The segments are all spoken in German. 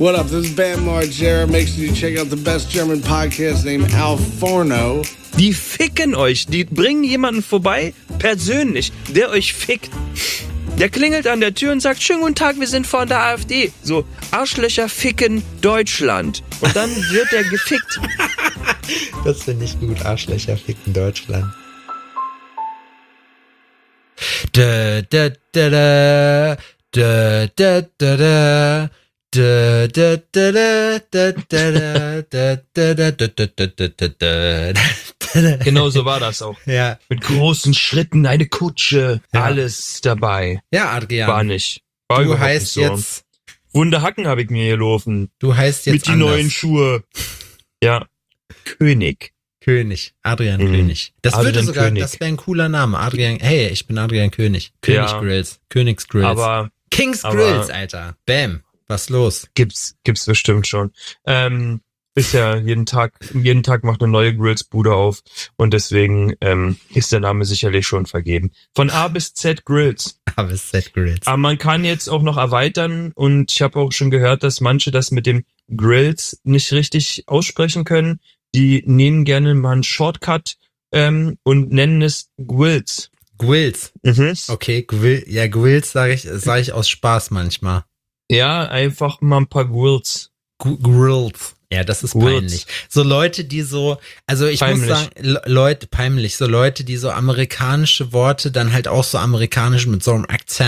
What up? This is Bam Margera. Make sure you check out the best German podcast named Al Forno. Die ficken euch. Die bringen jemanden vorbei, persönlich, der euch fickt. Der klingelt an der Tür und sagt, schönen guten Tag, wir sind von der AfD. So, Arschlöcher ficken Deutschland. Und dann wird der gefickt. Das finde ich gut, Arschlöcher ficken Deutschland. Da, da, da, da, da, da, da, da. Da, da, da, da, da, da, da, da, da, da. Genau so war das auch. Ja. Mit großen Schritten, eine Kutsche, alles dabei. Ja, Adrian. War nicht. War Du überhaupt heißt nicht so. jetzt. Wunde Hacken habe ich mir gelaufen. Du heißt jetzt Mit die anders. neuen Schuhe. Ja. König. König. Adrian Mhm. König. Das Adrian würde sogar, König. das wäre ein cooler Name. Adrian, hey, ich bin Adrian König. König Ja. Grills. Königs Grills. Aber Kings aber- Grills, Alter. Bam. Was los? gibt's bestimmt schon. Ist ja jeden Tag macht eine neue Grills-Bude auf und deswegen ist der Name sicherlich schon vergeben. Von A bis Z Grills. Aber Set Grills. Aber man kann jetzt auch noch erweitern und ich habe auch schon gehört, dass manche das mit dem Grills nicht richtig aussprechen können. Die nehmen gerne mal einen Shortcut und nennen es Grills. Grills. Okay, Grills sag ich aus Spaß manchmal. Ja, einfach mal ein paar Grills. Grills. Ja, das ist Grills. peinlich. So Leute, die so, also ich Peinlich. muss sagen, peinlich, so Leute, die so amerikanische Worte dann halt auch so amerikanisch mit so einem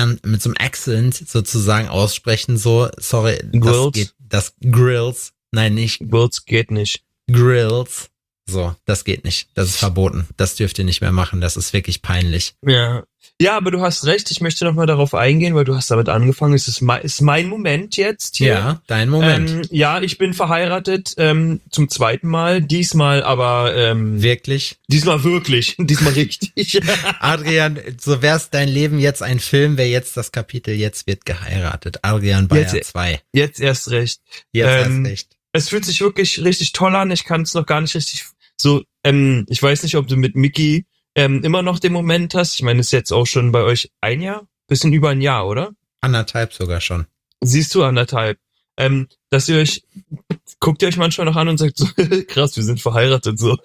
Accent sozusagen aussprechen, so, sorry, Grills. das Grills, nein, nicht Grills geht nicht. Grills. So, das geht nicht. Das ist verboten. Das dürft ihr nicht mehr machen. Das ist wirklich peinlich. Ja. Ja, aber du hast recht. Ich möchte noch mal darauf eingehen, weil du hast damit angefangen. Es ist mein Moment jetzt hier. Ja, dein Moment. Ja, ich bin verheiratet zum zweiten Mal. Diesmal aber Wirklich? diesmal wirklich. Diesmal richtig. Adrian, so wär's dein Leben jetzt ein Film, wäre jetzt das Kapitel Jetzt wird geheiratet. Adrian Bayer Jetzt- 2. Jetzt erst recht. Jetzt hast ähm, recht. Es fühlt sich wirklich richtig toll an. Ich kann es noch gar nicht richtig so. Ich weiß nicht, ob du mit Mickey immer noch den Moment hast. Ich meine, ist jetzt auch schon bei euch ein Jahr? Bisschen über ein Jahr, oder? 1,5 sogar schon. Siehst du 1,5. Dass ihr euch, guckt ihr euch manchmal noch an und sagt so, krass, wir sind verheiratet, so.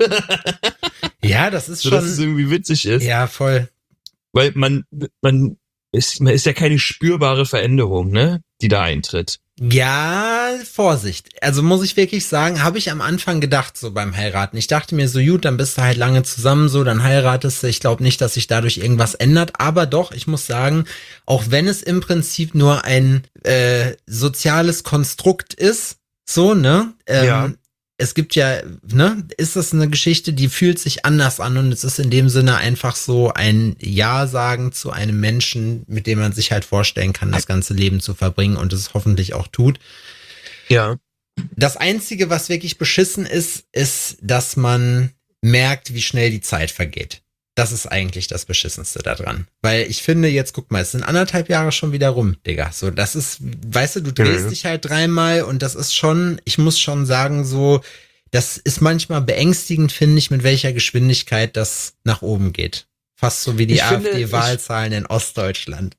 Ja, das ist So, schon. dass es irgendwie witzig ist. Ja, voll. Weil man ist ja keine spürbare Veränderung, ne, die da eintritt. Ja, Vorsicht. Also muss ich wirklich sagen, habe ich am Anfang gedacht, so beim Heiraten. Ich dachte mir so, gut, dann bist du halt lange zusammen, so, dann heiratest du. Ich glaube nicht, dass sich dadurch irgendwas ändert. Aber doch, ich muss sagen, auch wenn es im Prinzip nur ein soziales Konstrukt ist, so, ne? Ja. Es gibt ja, ne, ist das eine Geschichte, die fühlt sich anders an und es ist in dem Sinne einfach so ein Ja sagen zu einem Menschen, mit dem man sich halt vorstellen kann, das ganze Leben zu verbringen und es hoffentlich auch tut. Ja. Das Einzige, was wirklich beschissen ist, dass man merkt, wie schnell die Zeit vergeht. Das ist eigentlich das Beschissenste daran. Weil ich finde, jetzt guck mal, es sind 1,5 Jahre schon wieder rum, Digga. So, das ist, weißt du drehst dich halt 3-mal und das ist schon, ich muss schon sagen, so, das ist manchmal beängstigend, finde ich, mit welcher Geschwindigkeit das nach oben geht. Fast so wie die Ich finde, AfD-Wahlzahlen in Ostdeutschland.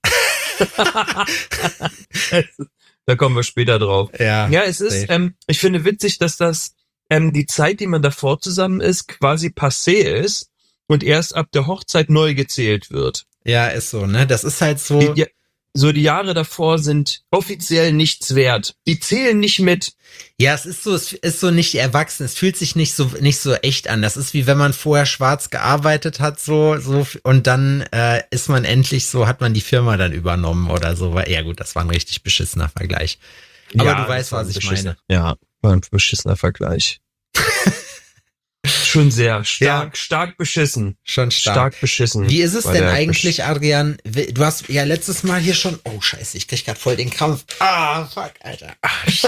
Da kommen wir später drauf. Ja, Ja, es ist, ich finde witzig, dass das die Zeit, die man davor zusammen ist, quasi passé ist und erst ab der Hochzeit neu gezählt wird. Ja, ist so, ne? Das ist halt so. Die Jahre davor sind offiziell nichts wert. Die zählen nicht mit. Ja, es ist so nicht erwachsen. Es fühlt sich nicht so echt an. Das ist wie wenn man vorher schwarz gearbeitet hat, so, und dann ist man endlich so, hat man die Firma dann übernommen oder so. Ja gut, das war ein richtig beschissener Vergleich. Aber Ja, du weißt, das war was ein ich meine. Ja, war ein beschissener Vergleich. Schon sehr stark beschissen. Schon stark. Stark beschissen. Wie ist es war denn der eigentlich, Adrian? Du hast ja letztes Mal hier schon, oh scheiße, ich krieg grad voll den Krampf. Ah, fuck, Alter. Ah, shit.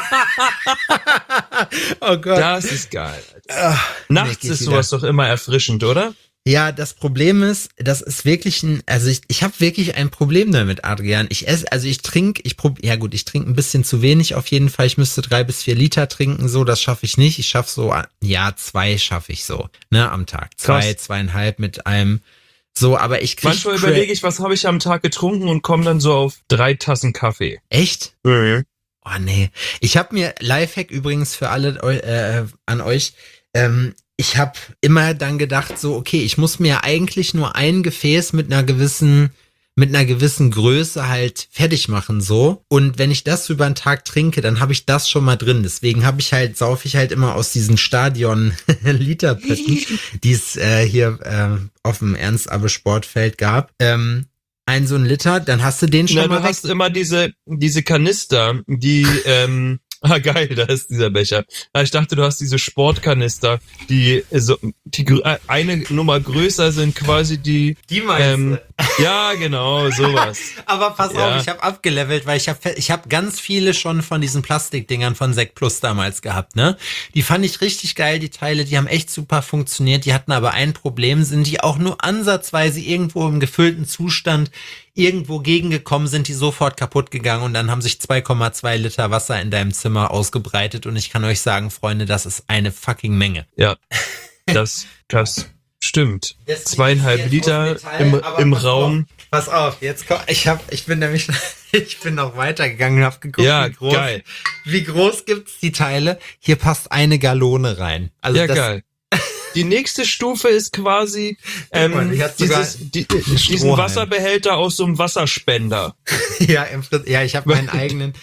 Oh Gott. Das ist geil. Ah, Nachts geht ist wieder. sowas doch immer erfrischend, oder? Ja, das Problem ist, das ist wirklich ich habe wirklich ein Problem damit, Adrian. Ich trinke ein bisschen zu wenig auf jeden Fall. Ich müsste 3 bis 4 Liter trinken, so, das schaffe ich nicht. Ich schaffe so, 2 schaffe ich so, ne, am Tag. 2, 2,5 mit einem, so, aber ich krieg. Manchmal überlege ich, was habe ich am Tag getrunken und komme dann so auf 3 Tassen Kaffee. Echt? Mhm. Oh nee. Ich habe mir, Lifehack übrigens für alle an euch, ich habe immer dann gedacht so, okay, ich muss mir eigentlich nur ein Gefäß mit einer gewissen Größe halt fertig machen so. Und wenn ich das über den Tag trinke, dann habe ich das schon mal drin. Deswegen saufe ich halt immer aus diesen Stadion-Literpötten, die es hier auf dem Ernst-Abbe-Sportfeld gab. So ein Liter, dann hast du den schon mal Du weg. hast immer diese Kanister, die, geil, da ist dieser Becher. Ich dachte, du hast diese Sportkanister, die eine Nummer größer sind, quasi die meinst ja, genau, sowas. Aber pass auf, ich habe abgelevelt, weil ich hab ganz viele schon von diesen Plastikdingern von Sekt Plus damals gehabt, ne? Die fand ich richtig geil, die Teile, die haben echt super funktioniert, die hatten aber ein Problem, sind die auch nur ansatzweise irgendwo im gefüllten Zustand irgendwo gegengekommen, sind die sofort kaputt gegangen und dann haben sich 2,2 Liter Wasser in deinem Zimmer ausgebreitet und ich kann euch sagen, Freunde, das ist eine fucking Menge. Ja, das stimmt. Deswegen 2,5 Liter Metall, im Raum. Pass auf, jetzt komm, ich bin noch weitergegangen und hab geguckt, Ja, geil. Wie groß gibt's die Teile? Hier passt eine Gallone rein. Also Ja, das, geil. Die nächste Stufe ist quasi die hat sogar diesen Wasserbehälter aus so einem Wasserspender. ja, ich habe meinen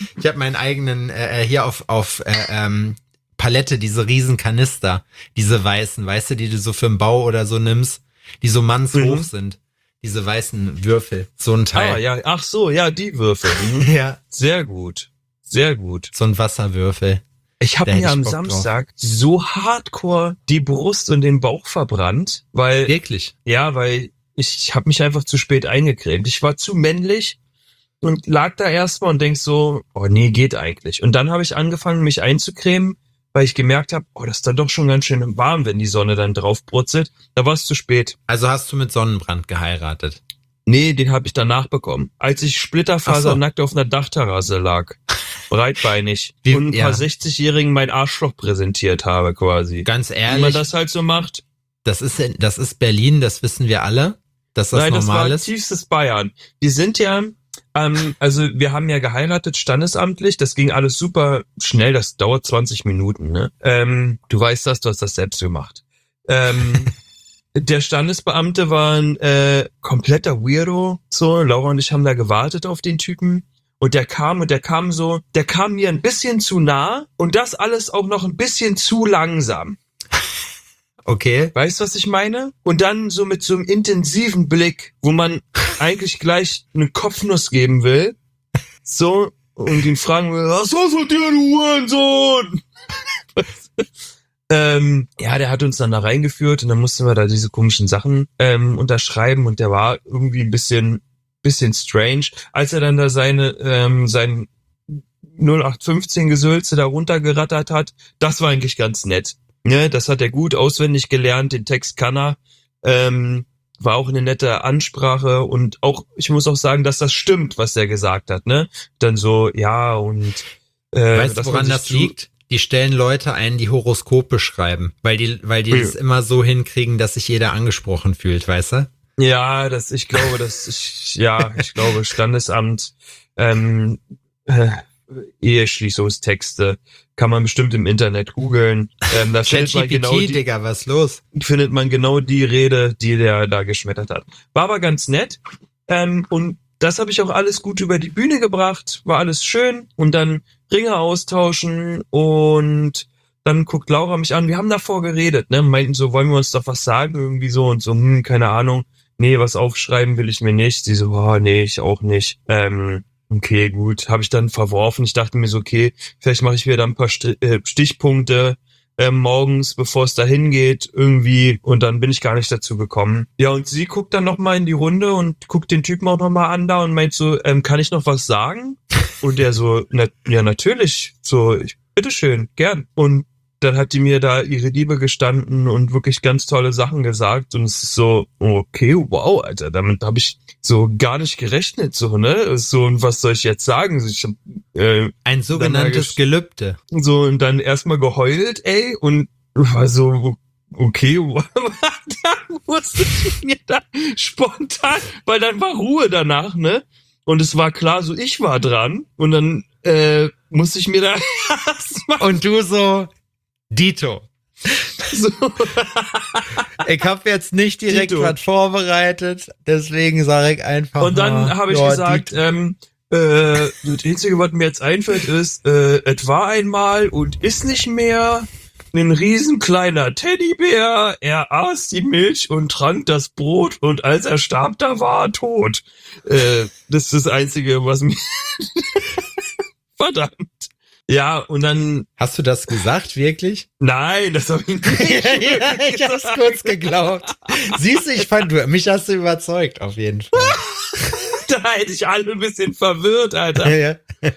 eigenen hier auf Palette, diese riesen Kanister, diese weißen, weißt du, die du so für den Bau oder so nimmst, die so mannshoch sind. Diese weißen Würfel, so ein Teil. Ah, ja, ach so, ja, die Würfel. Ja. Sehr gut. Sehr gut. So ein Wasserwürfel. Ich habe Da hätte mir ich am Bock Samstag so hardcore die Brust und den Bauch verbrannt, weil Wirklich? weil ich habe mich einfach zu spät eingecremt. Ich war zu männlich und lag da erstmal und denk so, oh nee, geht eigentlich. Und dann habe ich angefangen, mich einzucremen, weil ich gemerkt habe, oh, das ist dann doch schon ganz schön warm, wenn die Sonne dann drauf brutzelt. Da war es zu spät. Also hast du mit Sonnenbrand geheiratet? Nee, den habe ich danach bekommen. Als ich splitterfasernackt auf einer Dachterrasse lag. Breitbeinig. Und ein paar 60-Jährigen mein Arschloch präsentiert habe quasi. Ganz ehrlich. Wie man das halt so macht. Das ist Berlin, das wissen wir alle, dass das Nein, normal das ist. war tiefstes Bayern. Die sind ja, also wir haben ja geheiratet standesamtlich, das ging alles super schnell, das dauert 20 Minuten, ne? Du weißt das, du hast das selbst gemacht. Der Standesbeamte war ein kompletter Weirdo, so, Laura und ich haben da gewartet auf den Typen. Und der kam mir ein bisschen zu nah und das alles auch noch ein bisschen zu langsam. Okay. Weißt du, was ich meine? Und dann so mit so einem intensiven Blick, wo man eigentlich gleich eine Kopfnuss geben will. So, und ihn fragen will, was ist mit dir, du Hurensohn? Ja, der hat uns dann da reingeführt und dann mussten wir da diese komischen Sachen unterschreiben und der war irgendwie ein bisschen strange, als er dann da sein 0815 Gesülze da runtergerattert hat. Das war eigentlich ganz nett. Ne, das hat er gut auswendig gelernt, den Text kann er. War auch eine nette Ansprache und auch, ich muss auch sagen, dass das stimmt, was er gesagt hat, ne? Dann so, ja, und weißt du, woran das liegt? Die stellen Leute ein, die Horoskope schreiben, weil die das immer so hinkriegen, dass sich jeder angesprochen fühlt, weißt du? Ja, ich glaube, Standesamt, Eheschließungstexte kann man bestimmt im Internet googeln. Da findet man genau Digga, was los? Findet man genau die Rede, die der da geschmettert hat. War aber ganz nett. Und das habe ich auch alles gut über die Bühne gebracht. War alles schön. Und dann Ringe austauschen und dann guckt Laura mich an. Wir haben davor geredet, ne? Meinten so, wollen wir uns doch was sagen? Irgendwie so und so, keine Ahnung. Nee, was aufschreiben will ich mir nicht. Sie so, oh, nee, ich auch nicht. Okay, gut. Habe ich dann verworfen. Ich dachte mir so, okay, vielleicht mache ich wieder ein paar Stichpunkte morgens, bevor es dahin geht, irgendwie. Und dann bin ich gar nicht dazu gekommen. Ja, und sie guckt dann nochmal in die Runde und guckt den Typen auch nochmal an da und meint so, kann ich noch was sagen? Und der so, ja, natürlich. So, bitteschön, gern. Und dann hat die mir da ihre Liebe gestanden und wirklich ganz tolle Sachen gesagt. Und es ist so, okay, wow, Alter, damit habe ich so gar nicht gerechnet, so, ne? So, und was soll ich jetzt sagen? Ich hab, ein sogenanntes Gelübde. So, und dann erstmal geheult, ey, und war so, okay, dann musste ich mir da spontan, weil dann war Ruhe danach, ne? Und es war klar, so, ich war dran. Und dann muss ich mir da Und du so, Dito. so. Ich habe jetzt nicht direkt Dito. was vorbereitet, deswegen sage ich einfach Und dann mal, habe ich ja, gesagt, Dito. das Einzige, was mir jetzt einfällt, ist, es war einmal und ist nicht mehr ein riesen kleiner Teddybär. Er aß die Milch und trank das Brot und als er starb, da war er tot. Das ist das Einzige, was mir... Verdammt. Ja, und dann... Hast du das gesagt, wirklich? Nein, das habe ich nicht. Ja, ich hab's kurz geglaubt. Siehst du, mich hast du überzeugt, auf jeden Fall. Da hätte ich alle ein bisschen verwirrt, Alter. Ja.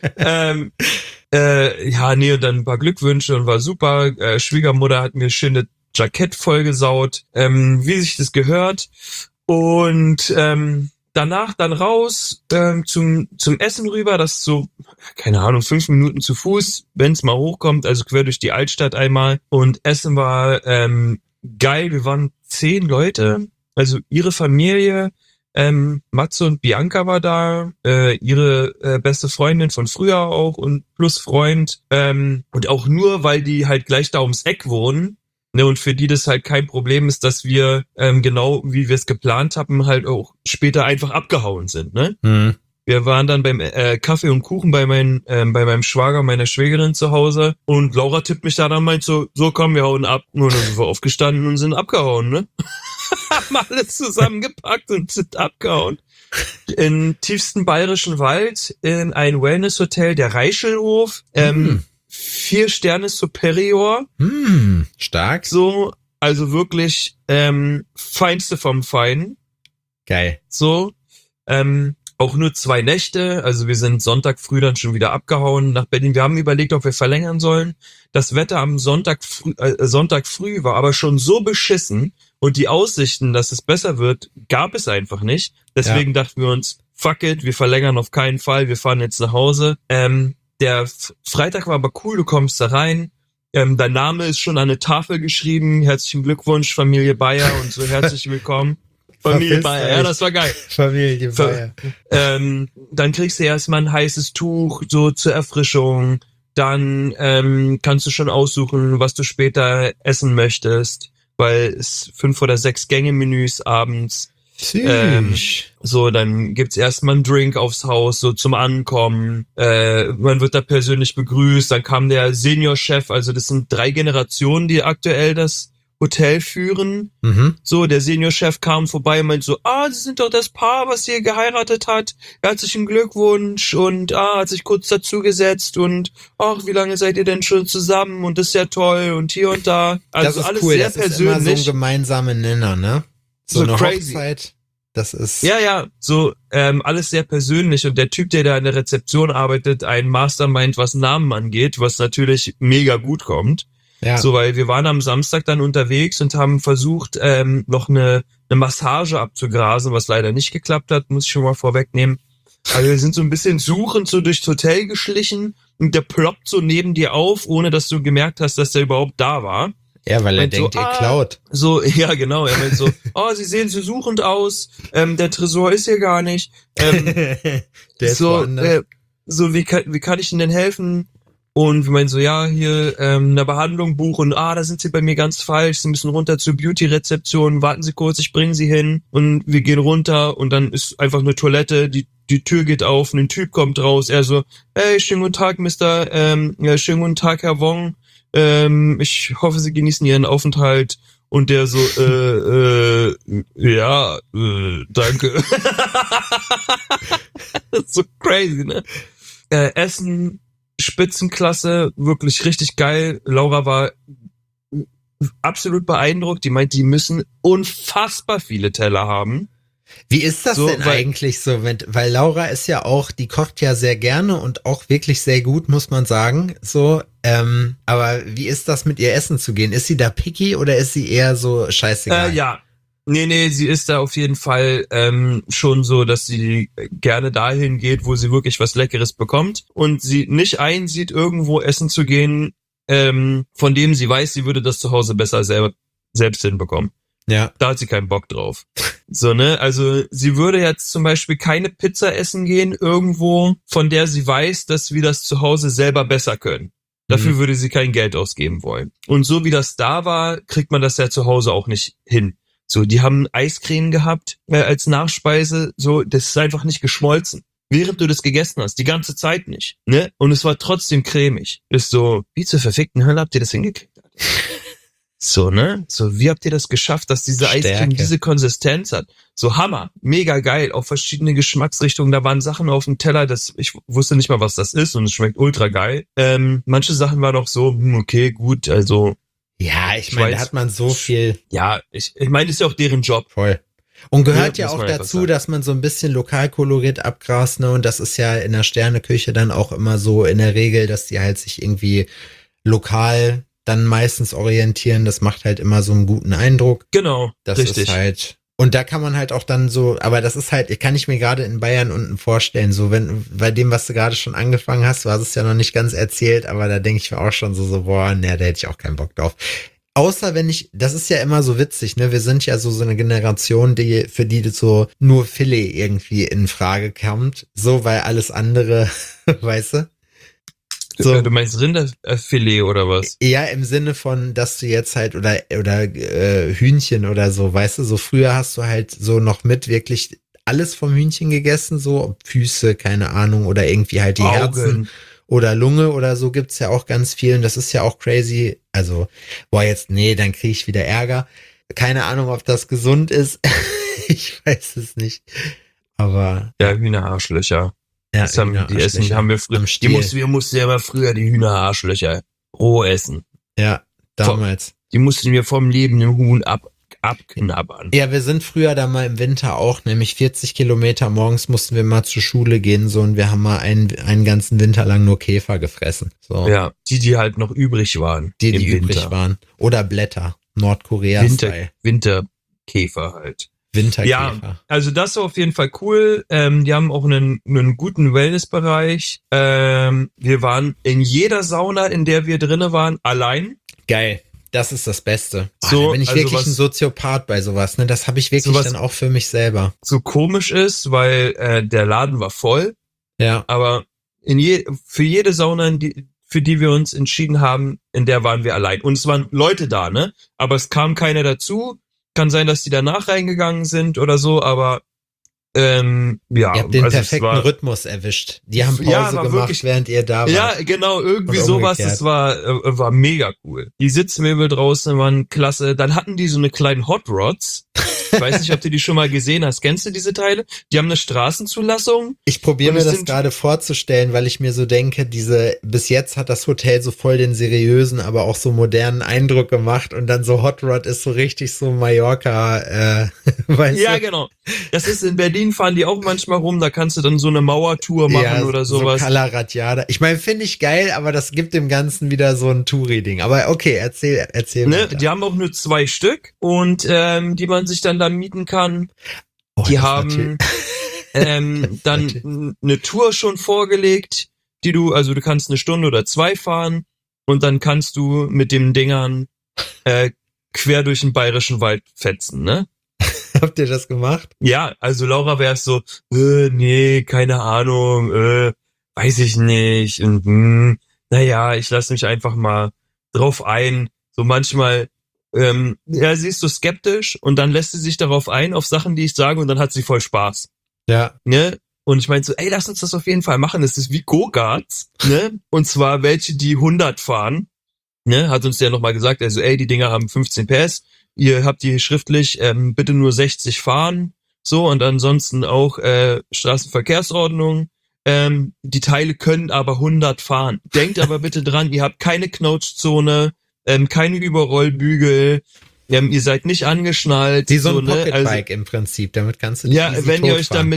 Ja, nee, und dann ein paar Glückwünsche und war super. Schwiegermutter hat mir schöne Jackett vollgesaut, wie sich das gehört. Und danach dann raus zum Essen rüber, das ist so, keine Ahnung, 5 Minuten zu Fuß, wenn es mal hochkommt, also quer durch die Altstadt einmal. Und Essen war geil, wir waren 10 Leute, also ihre Familie, Matze und Bianca war da, ihre beste Freundin von früher auch und plus Freund, und auch nur, weil die halt gleich da ums Eck wohnen, ne, und für die das halt kein Problem ist, dass wir, genau wie wir es geplant haben, halt auch später einfach abgehauen sind, ne? Hm. Wir waren dann beim Kaffee und Kuchen bei meinem Schwager, meiner Schwägerin zu Hause und Laura tippt mich da dann und meint so komm, wir hauen ab. Und dann sind wir aufgestanden und sind abgehauen, ne? Haben alles zusammengepackt und sind abgehauen. Im tiefsten bayerischen Wald in ein Wellness-Hotel, der Reichelhof, 4 Sterne Superior. Stark. So, also wirklich Feinste vom Feinen. Geil. So, auch nur 2 Nächte, also wir sind Sonntag früh dann schon wieder abgehauen nach Berlin. Wir haben überlegt, ob wir verlängern sollen. Das Wetter am Sonntag früh war aber schon so beschissen und die Aussichten, dass es besser wird, gab es einfach nicht. Deswegen dachten wir uns, fuck it, wir verlängern auf keinen Fall, wir fahren jetzt nach Hause. Der Freitag war aber cool, du kommst da rein. Dein Name ist schon an eine Tafel geschrieben. Herzlichen Glückwunsch, Familie Bayer und so herzlich willkommen. Familie Bayer, ja, das war geil. Familie Bayer. Dann kriegst du erstmal ein heißes Tuch, so zur Erfrischung. Dann kannst du schon aussuchen, was du später essen möchtest, weil es 5 oder 6 Gänge-Menüs abends. So, dann gibt's erstmal einen Drink aufs Haus, so zum Ankommen. Man wird da persönlich begrüßt. Dann kam der Seniorchef, also das sind 3 Generationen, die aktuell das Hotel führen. So, der Seniorchef kam vorbei und meinte so, Sie sind doch das Paar, was hier geheiratet hat. Herzlichen Glückwunsch und hat sich kurz dazugesetzt und wie lange seid ihr denn schon zusammen und das ist ja toll und hier und da. Also das ist alles cool, sehr das persönlich. ist immer so ein gemeinsamer Nenner, ne? So eine crazy. Hochzeit, das ist... Ja, so alles sehr persönlich und der Typ, der da in der Rezeption arbeitet, ein Mastermind, was Namen angeht, was natürlich mega gut kommt. Ja. So, weil wir waren am Samstag dann unterwegs und haben versucht, noch eine Massage abzugrasen, was leider nicht geklappt hat, muss ich schon mal vorwegnehmen. Also wir sind so ein bisschen suchend so durchs Hotel geschlichen und der ploppt so neben dir auf, ohne dass du gemerkt hast, dass der überhaupt da war. Ja, weil er Meint denkt, so, ihr klaut. So, ja, genau. Er meint so, Sie sehen so suchend aus, der Tresor ist hier gar nicht. Der ist so, woanders. so, wie kann ich Ihnen denn helfen? Und wir meinen so, ja, hier eine Behandlung buchen. Da sind Sie bei mir ganz falsch. Sie müssen runter zur Beauty-Rezeption. Warten Sie kurz, ich bringe Sie hin. Und wir gehen runter und dann ist einfach eine Toilette. Die Tür geht auf, ein Typ kommt raus. Er so, hey, schönen guten Tag, schönen guten Tag, Herr Wong. Ich hoffe, Sie genießen Ihren Aufenthalt. Und der so, ja, danke. Das ist so crazy, ne? Essen, Spitzenklasse, wirklich richtig geil. Laura war absolut beeindruckt. Die meint, die müssen unfassbar viele Teller haben. Wie ist das so, denn eigentlich so? Weil Laura ist ja auch, die kocht ja sehr gerne und auch wirklich sehr gut, muss man sagen. So, aber wie ist das mit ihr essen zu gehen? Ist sie da picky oder ist sie eher so scheißegal? Ja. Nee, sie ist da auf jeden Fall schon so, dass sie gerne dahin geht, wo sie wirklich was Leckeres bekommt und sie nicht einsieht, irgendwo essen zu gehen, von dem sie weiß, sie würde das zu Hause besser selbst hinbekommen. Ja. Da hat sie keinen Bock drauf. So, ne? Also sie würde jetzt zum Beispiel keine Pizza essen gehen irgendwo, von der sie weiß, dass wir das zu Hause selber besser können. Dafür würde sie kein Geld ausgeben wollen. Und so wie das da war, kriegt man das ja zu Hause auch nicht hin. So, die haben Eiscreme gehabt als Nachspeise. So, das ist einfach nicht geschmolzen. Während du das gegessen hast, die ganze Zeit nicht, ne? Und es war trotzdem cremig. Ist so, wie zur verfickten Hölle habt ihr das hingekriegt? So, ne? So, wie habt ihr das geschafft, dass diese Eiscreme diese Konsistenz hat? So Hammer, mega geil, auf verschiedene Geschmacksrichtungen. Da waren Sachen auf dem Teller, ich wusste nicht mal, was das ist und es schmeckt ultra geil. Manche Sachen waren auch so, okay, gut, also. Ja, ich meine, da hat man so viel. Ja, ich meine, ist ja auch deren Job. Voll. Und gehört ja auch dazu, dass man so ein bisschen Lokalkolorit abgrast, ne? Und das ist ja in der Sterneküche dann auch immer so in der Regel, dass die halt sich irgendwie lokal dann meistens orientieren. Das macht halt immer so einen guten Eindruck. Genau, das richtig. Ist halt, und da kann man halt auch dann so, aber das ist halt, kann ich mir gerade in Bayern unten vorstellen, so wenn, bei dem, was du gerade schon angefangen hast, war es ja noch nicht ganz erzählt, aber da denke ich mir auch schon so, boah, ne, da hätte ich auch keinen Bock drauf. Außer wenn das ist ja immer so witzig, ne, wir sind ja so eine Generation, für die das so nur Filet irgendwie in Frage kommt, so, weil alles andere, weißt du? So. Du meinst Rinderfilet oder was? Ja, im Sinne von, dass du jetzt halt oder Hühnchen oder so, weißt du, so früher hast du halt so noch mit wirklich alles vom Hühnchen gegessen, so Füße, keine Ahnung, oder irgendwie halt die Augen. Herzen oder Lunge oder so gibt's ja auch ganz viel und das ist ja auch crazy. Also, dann kriege ich wieder Ärger. Keine Ahnung, ob das gesund ist. Ich weiß es nicht. Aber. Ja, Hühnerarschlöcher. Ja, das haben wir früher. Wir mussten ja immer früher die Hühnerarschlöcher roh essen. Ja, damals. Die mussten wir vom lebenden Huhn abknabbern. Ja, wir sind früher da mal im Winter auch, nämlich 40 Kilometer morgens mussten wir mal zur Schule gehen, so, und wir haben mal einen ganzen Winter lang nur Käfer gefressen. So. Ja, die halt noch übrig waren. Die übrig waren. Oder Blätter. Nordkorea-Style. Winterkäfer halt. Winterkäfer. Ja, also das war auf jeden Fall cool. Die haben auch einen guten Wellnessbereich. Wir waren in jeder Sauna, in der wir drinne waren, allein. Geil. Das ist das Beste. So, da bin ich wirklich ein Soziopath bei sowas. Ne? Das habe ich wirklich dann auch für mich selber. So komisch ist, weil der Laden war voll. Ja. Aber für jede Sauna, für die wir uns entschieden haben, in der waren wir allein. Und es waren Leute da, ne? Aber es kam keiner dazu. Kann sein, dass die danach reingegangen sind oder so, aber ja. Ihr habt den perfekten Rhythmus erwischt. Die haben Pause gemacht, wirklich, während ihr da wart. Ja, genau, irgendwie sowas. Das war mega cool. Die Sitzmöbel draußen waren klasse. Dann hatten die so eine kleinen Hot Rods. Ich weiß nicht, ob du die schon mal gesehen hast. Kennst du diese Teile? Die haben eine Straßenzulassung. Ich probiere mir das gerade vorzustellen, weil ich mir so denke, bis jetzt hat das Hotel so voll den seriösen, aber auch so modernen Eindruck gemacht und dann so Hot Rod ist so richtig so Mallorca, weißt du? Ja, genau. Das ist in Berlin, fahren die auch manchmal rum, da kannst du dann so eine Mauertour machen oder sowas. So Cala Ratjada. Ich meine, finde ich geil, aber das gibt dem Ganzen wieder so ein Touri-Ding. Aber okay, erzähl ne, die haben auch nur 2 Stück und die man sich dann da mieten kann. Die haben dann eine Tour schon vorgelegt, du kannst 1 Stunde oder 2 fahren und dann kannst du mit den Dingern quer durch den bayerischen Wald fetzen, ne? Habt ihr das gemacht? Ja, also Laura wäre so, nee, keine Ahnung, weiß ich nicht. Und naja, ich lasse mich einfach mal drauf ein. So manchmal, sie ist so skeptisch und dann lässt sie sich darauf ein, auf Sachen, die ich sage, und dann hat sie voll Spaß. Ja. Ne? Und ich meinte so, ey, lass uns das auf jeden Fall machen. Das ist wie Go-Karts, ne? Und zwar welche, die 100 fahren. Ne? Hat uns der nochmal gesagt, also die Dinger haben 15 PS. Ihr habt die schriftlich, bitte nur 60 fahren. So, und ansonsten auch Straßenverkehrsordnung. Die Teile können aber 100 fahren. Denkt aber bitte dran, ihr habt keine Knautschzone, keine Überrollbügel, ihr seid nicht angeschnallt. Wie so ein Pocketbike im Prinzip, damit kannst du nicht wenn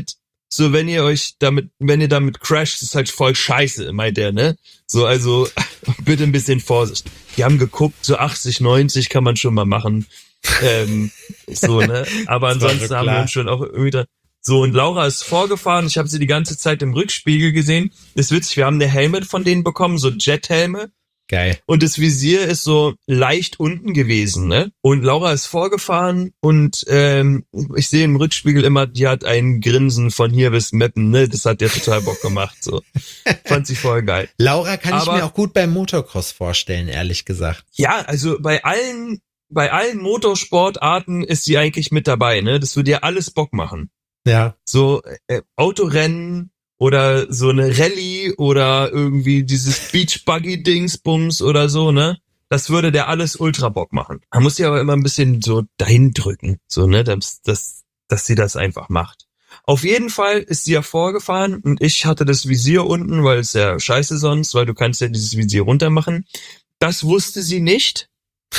ihr damit crasht, ist halt voll scheiße, meint er, ne? So, also bitte ein bisschen Vorsicht. Die haben geguckt, so 80, 90 kann man schon mal machen. So, ne? Aber ansonsten haben wir uns schon auch irgendwie so, und Laura ist vorgefahren, ich habe sie die ganze Zeit im Rückspiegel gesehen. Ist witzig, wir haben eine Helme von denen bekommen, so Jet-Helme. Geil. Und das Visier ist so leicht unten gewesen, ne? Und Laura ist vorgefahren und ich sehe im Rückspiegel immer, die hat ein Grinsen von hier bis Meppen, ne? Das hat ihr total Bock gemacht, so. Fand sie voll geil. Laura kann ich Aber- mir auch gut beim Motocross vorstellen, ehrlich gesagt. Ja, also bei allen Motorsportarten ist sie eigentlich mit dabei, ne? Das würde ihr alles Bock machen. Ja. So Autorennen oder so eine Rallye oder irgendwie dieses Beach-Buggy-Dingsbums oder so, ne? Das würde der alles ultra Bock machen. Man muss sie aber immer ein bisschen so dahin drücken, so, ne? Dass sie das einfach macht. Auf jeden Fall ist sie ja vorgefahren und ich hatte das Visier unten, weil es ja scheiße sonst, weil du kannst ja dieses Visier runter machen. Das wusste sie nicht.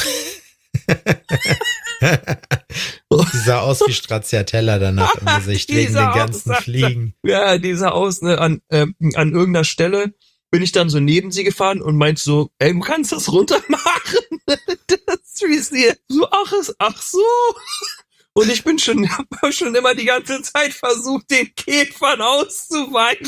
Die sah aus wie Stracciatella danach im Gesicht, Die wegen sah den aus, ganzen sagt er. Fliegen. Ja, die sah aus, ne, an irgendeiner Stelle bin ich dann so neben sie gefahren und meinte so, ey, du kannst das runter machen. Das Visier. So, ach so. Und ich bin hab schon immer die ganze Zeit versucht, den Käfern auszuweichen.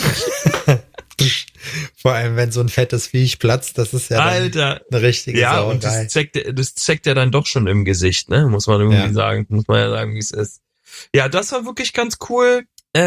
Vor allem, wenn so ein fettes Viech platzt, das ist ja dann Alter. eine richtige Ja, und Sauerei. das zeigt ja dann doch schon im Gesicht, ne? Muss man irgendwie Ja. sagen. Muss man ja sagen, wie es ist. Ja, das war wirklich ganz cool.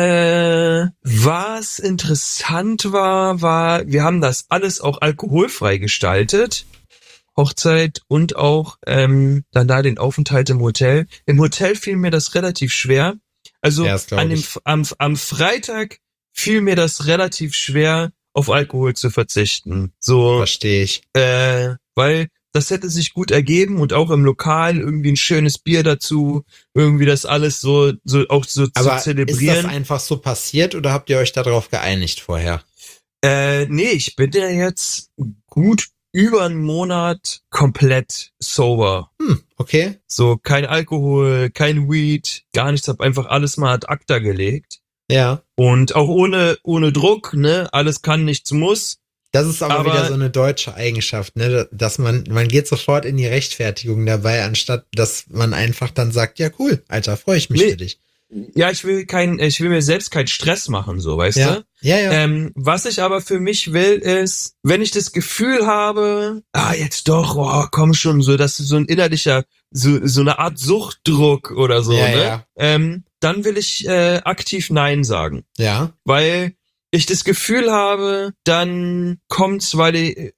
Was interessant war, wir haben das alles auch alkoholfrei gestaltet. Hochzeit und auch dann da den Aufenthalt im Hotel. Im Hotel fiel mir das relativ schwer. Also Ja, das glaub ich. am Freitag fiel mir das relativ schwer, auf Alkohol zu verzichten. So, Verstehe ich. weil das hätte sich gut ergeben und auch im Lokal irgendwie ein schönes Bier dazu, irgendwie das alles so auch so Aber zu ist zelebrieren. das einfach so passiert oder habt ihr euch darauf geeinigt vorher? Nee, ich bin ja jetzt gut über einen Monat komplett sober. Okay. So, kein Alkohol, kein Weed, gar nichts, hab einfach alles mal ad acta gelegt. Ja. Und auch ohne Druck, ne, alles kann, nichts muss. Das ist aber Aber- wieder so eine deutsche Eigenschaft, ne, dass man geht sofort in die Rechtfertigung dabei, anstatt dass man einfach dann sagt, ja cool, Alter, freue ich mich Nee. für dich. Ja, ich will mir selbst keinen Stress machen, so, weißt Ja, du? ja. Was ich aber für mich will, ist, wenn ich das Gefühl habe, jetzt doch, komm schon, so, das ist so ein innerlicher, so eine Art Suchtdruck oder so, Ja, ne? ja. Dann will ich aktiv Nein sagen. Ja. Weil ich das Gefühl habe, dann kommt's, dann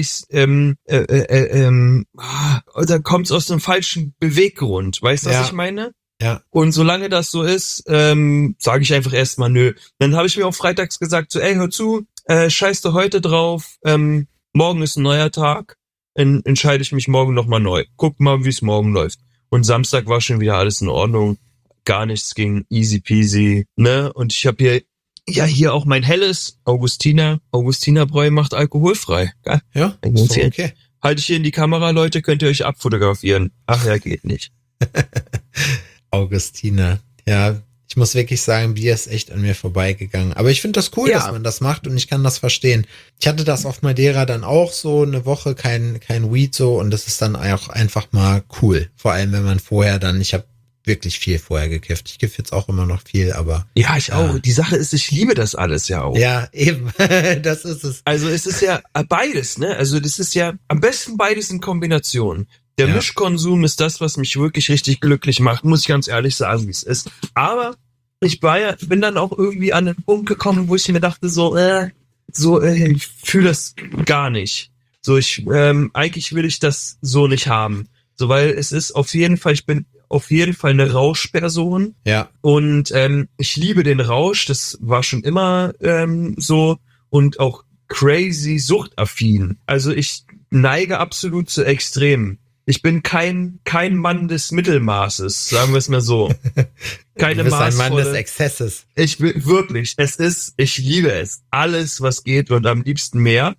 kommt's aus einem falschen Beweggrund. Weißt du, was Ja. ich meine? Ja. Und solange das so ist, sage ich einfach erstmal nö. Dann habe ich mir auch freitags gesagt, so, ey, hör zu, scheiß du heute drauf, morgen ist ein neuer Tag, entscheide ich mich morgen nochmal neu. Guck mal, wie es morgen läuft. Und Samstag war schon wieder alles in Ordnung. Gar nichts ging easy peasy, ne? Und ich habe hier auch mein helles Augustinerbräu macht alkoholfrei. Geil. Ja. Ein So, Empfehlen. okay. Halte ich hier in die Kamera, Leute, könnt ihr euch abfotografieren. Ach ja, geht nicht. Augustine. Ja, ich muss wirklich sagen, Bier ist echt an mir vorbeigegangen. Aber ich finde das cool, Ja. dass man das macht und ich kann das verstehen. Ich hatte das auf Madeira dann auch so eine Woche, kein Weed so und das ist dann auch einfach mal cool. Vor allem, wenn man vorher dann, ich habe wirklich viel vorher gekifft. Ich kiffe jetzt auch immer noch viel, aber Ja, ich auch. Ja. Die Sache ist, ich liebe das alles ja auch. ja, eben. Das ist es. Also es ist ja beides, ne? Also das ist ja am besten beides in Kombination. Der Ja. Mischkonsum ist das, was mich wirklich richtig glücklich macht, muss ich ganz ehrlich sagen, wie es ist. Aber ich bin dann auch irgendwie an den Punkt gekommen, wo ich mir dachte, ich fühle das gar nicht. So, eigentlich will ich das so nicht haben. So, weil es ist auf jeden Fall, ich bin auf jeden Fall eine Rauschperson. Ja, Und ich liebe den Rausch, das war schon immer so und auch crazy suchtaffin. Also ich neige absolut zu Extremen. Ich bin kein Mann des Mittelmaßes, sagen wir es mal so. Keine du bist ein Mann des maßvolle. Exzesses. Ich will wirklich, ich liebe es. Alles, was geht und am liebsten mehr.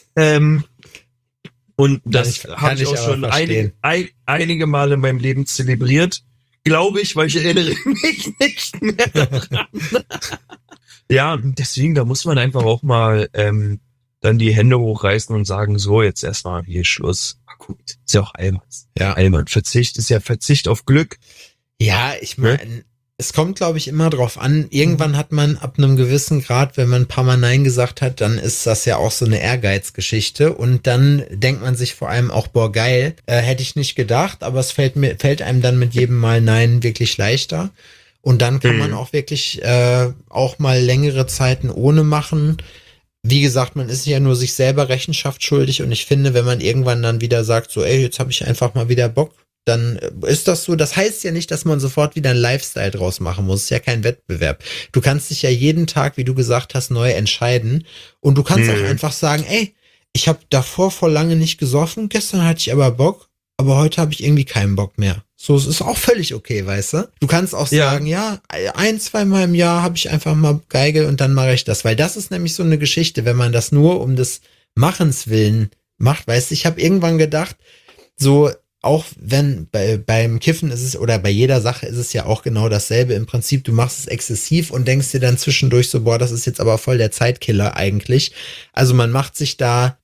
Und das Kann habe ich ich auch aber schon verstehen. einige Male in meinem Leben zelebriert. Glaube ich, weil ich erinnere mich nicht mehr daran. Ja, deswegen, da muss man einfach auch mal dann die Hände hochreißen und sagen, so, jetzt erstmal hier Schluss. Ah, gut, ist ja auch albern. Ja. Albern. Verzicht ist ja Verzicht auf Glück. Ja, ich meine, Es kommt, glaube ich, immer drauf an. Irgendwann hat man ab einem gewissen Grad, wenn man ein paar Mal Nein gesagt hat, dann ist das ja auch so eine Ehrgeizgeschichte. Und dann denkt man sich vor allem auch, boah, geil, hätte ich nicht gedacht, aber es fällt einem dann mit jedem Mal Nein wirklich leichter. Und dann kann man auch wirklich auch mal längere Zeiten ohne machen. Wie gesagt, man ist ja nur sich selber Rechenschaft schuldig. Und ich finde, wenn man irgendwann dann wieder sagt, so, ey, jetzt habe ich einfach mal wieder Bock, dann ist das so. Das heißt ja nicht, dass man sofort wieder einen Lifestyle draus machen muss. Es ist ja kein Wettbewerb. Du kannst dich ja jeden Tag, wie du gesagt hast, neu entscheiden. Und du kannst auch einfach sagen, ey, ich habe davor vor lange nicht gesoffen, gestern hatte ich aber Bock, aber heute habe ich irgendwie keinen Bock mehr. So, es ist auch völlig okay, weißt du? Du kannst auch sagen, ja, 1-2 Mal im Jahr habe ich einfach mal Geige und dann mache ich das. Weil das ist nämlich so eine Geschichte, wenn man das nur um des Machens willen macht, weißt du, ich habe irgendwann gedacht, so, auch wenn beim Kiffen ist es, oder bei jeder Sache ist es ja auch genau dasselbe. Im Prinzip, du machst es exzessiv und denkst dir dann zwischendurch so, boah, das ist jetzt aber voll der Zeitkiller eigentlich. Also man macht sich da,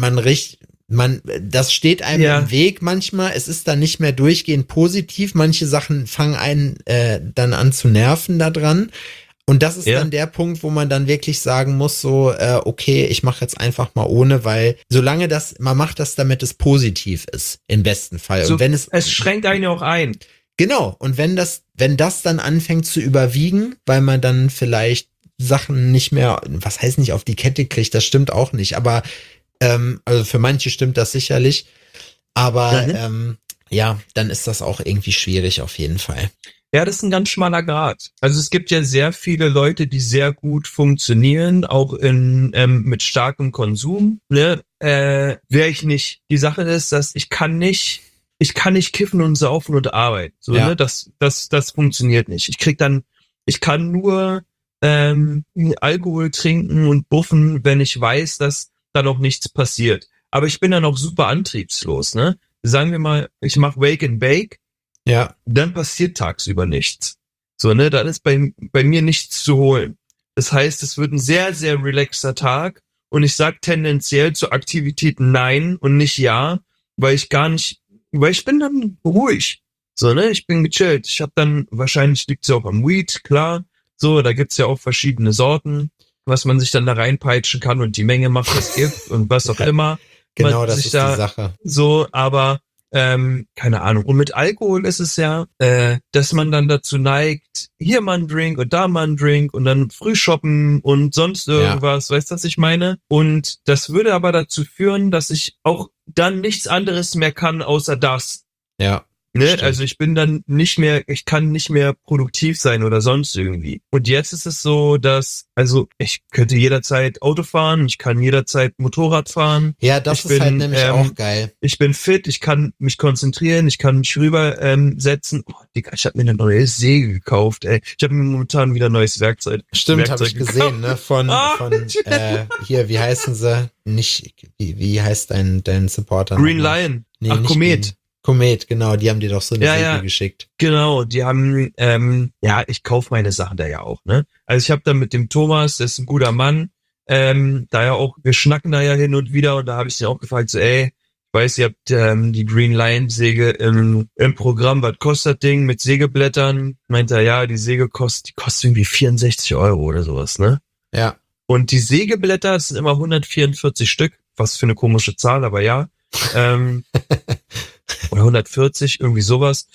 das steht einem im Weg manchmal. Es ist dann nicht mehr durchgehend positiv. Manche Sachen fangen einen dann an zu nerven da dran. Und das ist dann der Punkt, wo man dann wirklich sagen muss, so, okay, ich mache jetzt einfach mal ohne, weil solange man macht das, damit es positiv ist, im besten Fall. So, und wenn es schränkt einen auch ein. Genau, und wenn das dann anfängt zu überwiegen, weil man dann vielleicht Sachen nicht mehr, was heißt nicht auf die Kette kriegt, das stimmt auch nicht, aber also für manche stimmt das sicherlich, aber dann ist das auch irgendwie schwierig auf jeden Fall. Ja, das ist ein ganz schmaler Grat. Also es gibt ja sehr viele Leute, die sehr gut funktionieren, auch mit starkem Konsum. Ne? Wäre ich nicht. Die Sache ist, dass ich kann nicht kiffen und saufen und arbeiten. So, ne? Das funktioniert nicht. Ich kann nur Alkohol trinken und buffen, wenn ich weiß, dass da noch nichts passiert. Aber ich bin dann auch super antriebslos, ne? Sagen wir mal, ich mache Wake and Bake. Ja. Dann passiert tagsüber nichts. So, ne, dann ist bei mir nichts zu holen. Das heißt, es wird ein sehr, sehr relaxter Tag und ich sag tendenziell zu Aktivitäten nein und nicht ja, weil ich bin dann ruhig. So, ne, ich bin gechillt. Ich habe dann, wahrscheinlich liegt es ja auch am Weed, klar. So, da gibt's ja auch verschiedene Sorten, was man sich dann da reinpeitschen kann und die Menge macht, es gibt und was auch immer. Genau, das ist die Sache. So, aber keine Ahnung. Und mit Alkohol ist es ja, dass man dann dazu neigt, hier mal ein Drink und da mal ein Drink und dann früh shoppen und sonst irgendwas. Weißt du, was ich meine? Und das würde aber dazu führen, dass ich auch dann nichts anderes mehr kann, außer das. Ja. Ne? Also ich kann nicht mehr produktiv sein oder sonst irgendwie. Und jetzt ist es so, dass, also ich könnte jederzeit Auto fahren, ich kann jederzeit Motorrad fahren. Ja, das ist halt nämlich auch geil. Ich bin fit, ich kann mich konzentrieren, ich kann mich rüber setzen. Oh, Digga, ich habe mir eine neue Säge gekauft, ey. Ich habe mir momentan wieder ein neues Werkzeug. Stimmt, habe ich gesehen, ne? Von hier, wie heißen sie? Nicht, wie heißt dein Supporter? Green Lion. Nee, Komet. Komet, genau, die haben dir doch so eine Säge geschickt. Genau, die haben, ich kaufe meine Sachen da ja auch, ne? Also ich habe da mit dem Thomas, der ist ein guter Mann, da ja auch, wir schnacken da ja hin und wieder und da habe ich den auch gefragt, so, ey, ich weiß, ihr habt die Green Lion Säge im Programm, was kostet das Ding mit Sägeblättern? Meint er, ja, die Säge kostet irgendwie 64 € oder sowas, ne? Ja. Und die Sägeblätter sind immer 144 Stück, was für eine komische Zahl, aber ja. Oder 140, irgendwie sowas.